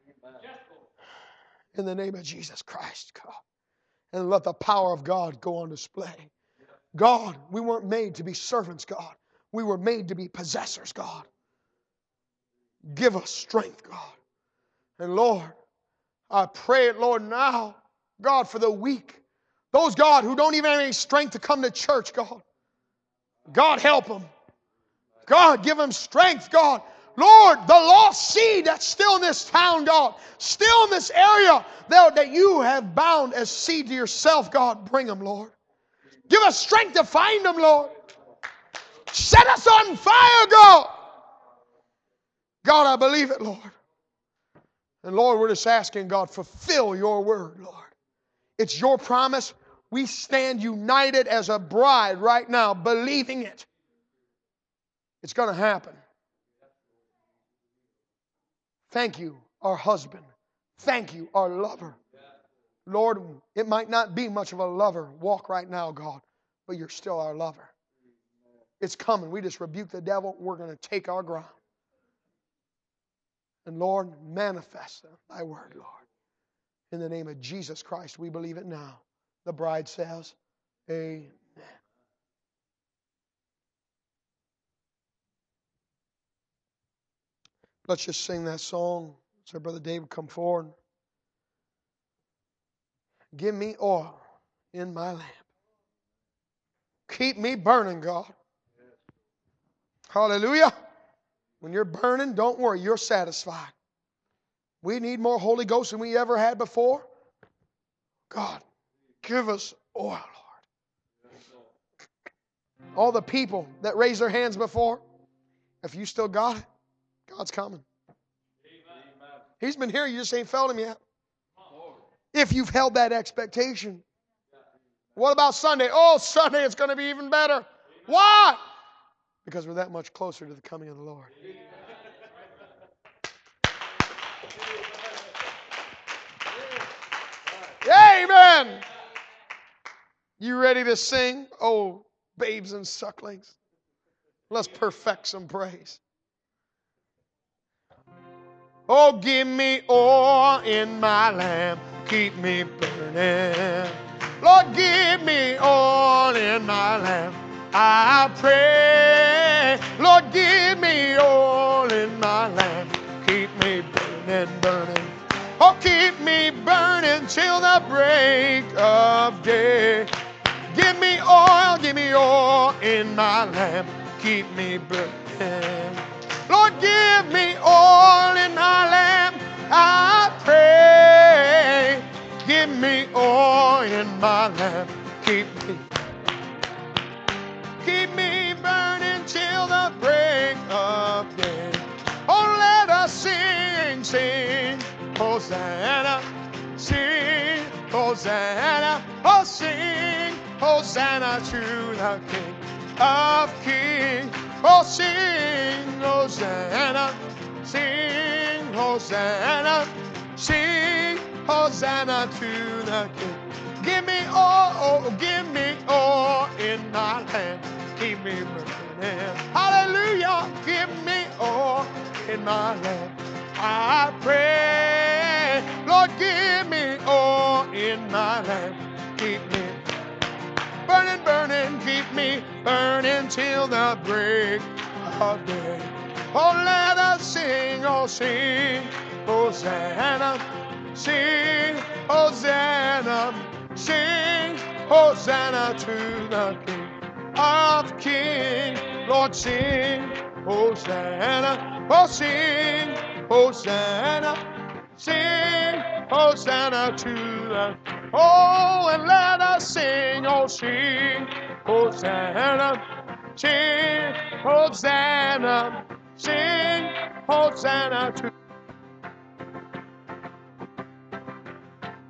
In the name of Jesus Christ, God. And let the power of God go on display. God, we weren't made to be servants, God. We were made to be possessors, God. Give us strength, God. And Lord, I pray it, Lord, now, God, for the weak. Those, God, who don't even have any strength to come to church, God. God, help them. God, give them strength, God. Lord, the lost seed that's still in this town, God, still in this area that, that you have bound as seed to yourself, God, bring them, Lord. Give us strength to find them, Lord. Set us on fire, God. God, I believe it, Lord. And Lord, we're just asking, God, fulfill your word, Lord. It's your promise. We stand united as a bride right now, believing it. It's going to happen. Thank you, our husband. Thank you, our lover. Lord, it might not be much of a lover walk right now, God, but you're still our lover. It's coming. We just rebuke the devil. We're going to take our ground. And Lord, manifest thy word, Lord. In the name of Jesus Christ, we believe it now. The bride says, amen. Let's just sing that song. So Brother David, come forward. Give me oil in my lamp. Keep me burning, God. Hallelujah. When you're burning, don't worry, you're satisfied. We need more Holy Ghost than we ever had before. God, give us oil, Lord. All the people that raised their hands before, if you still got it, God's coming. He's been here, you just ain't felt Him yet. If you've held that expectation. What about Sunday? Oh, Sunday it's going to be even better. Why? Because we're that much closer to the coming of the Lord. Amen. You ready to sing? Oh, babes and sucklings. Let's perfect some praise. Oh, give me oil in my lamp. Keep me burning. Lord, give me oil in my lamp. I pray. Lord, give me oil in my lamp. Keep me burning, burning. Oh, keep me burning till the break of day. Give me oil, give me oil in my lamp. Keep me burning. Lord, give me oil in my lamp. I pray. Give me oil in my lamp. Keep me, keep me burning till the break of day. Oh, let us sing, sing, Hosanna, sing, Hosanna, oh, sing, Hosanna to the King of Kings. Oh, sing, Hosanna, sing, Hosanna, sing, Hosanna to the King. Give me all, oh, give me all in my hand. Keep me burning. Hallelujah. Give me all in my hand. I pray, Lord, give me all in my hand. Keep me burning, burning, keep me burning till the break of day. Oh, let us sing, oh, sing, Hosanna, sing, Hosanna, sing, Hosanna to the King of Kings. Lord, sing, Hosanna, oh, sing, Hosanna, sing, Hosanna to the Oh, and let us sing, oh, sing, Hosanna, sing, Hosanna, sing, Hosanna to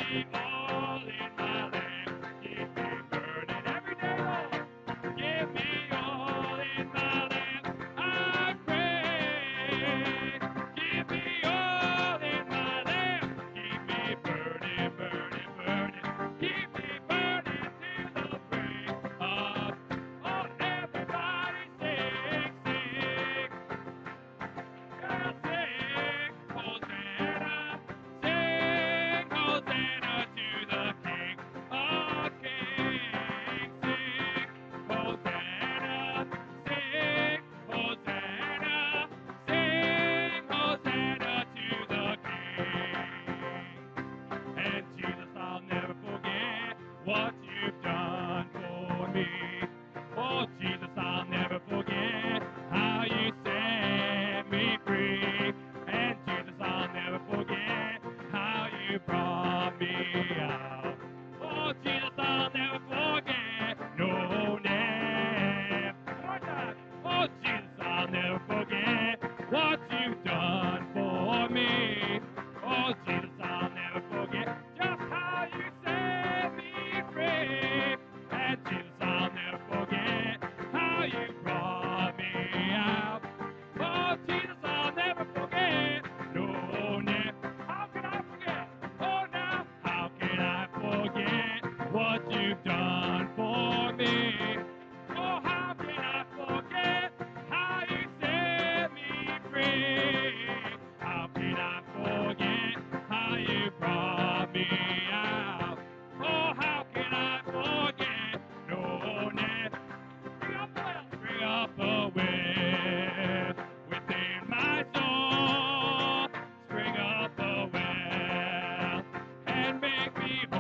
me all in my life. Keep me burning every day, Lord. Give me all in my life. I pray. Give me all in my life. Keep me burning, burning, burning. Keep me burning till the break of. Oh, everybody sing, sing. Yeah, sing, Hosanna. Sing, Hosanna to the King of Kings. Sing, Hosanna. Sing, Hosanna. Sing, Hosanna to the King. And Jesus, I'll never forget what you've done for me. Oh, Jesus, I'll never forget how you set me free. And Jesus, I'll never forget how you brought me out. Oh, Jesus, I'll never forget. No, never. One more time. Oh, Jesus, I'll never forget what you've done for me. Oh, Jesus, I'll never forget just how you set me free. And Jesus, I'll never forget how you brought me out. Oh, Jesus, I'll never forget. No, never. How can I forget? Oh, now, how can I forget what you've done for me? Oh, how can I forget how you set me free? How can I forget how you brought me out? Oh, how can I forget? No, never. Bring up the well. Bring up the well within my soul. Spring up the well and make me whole.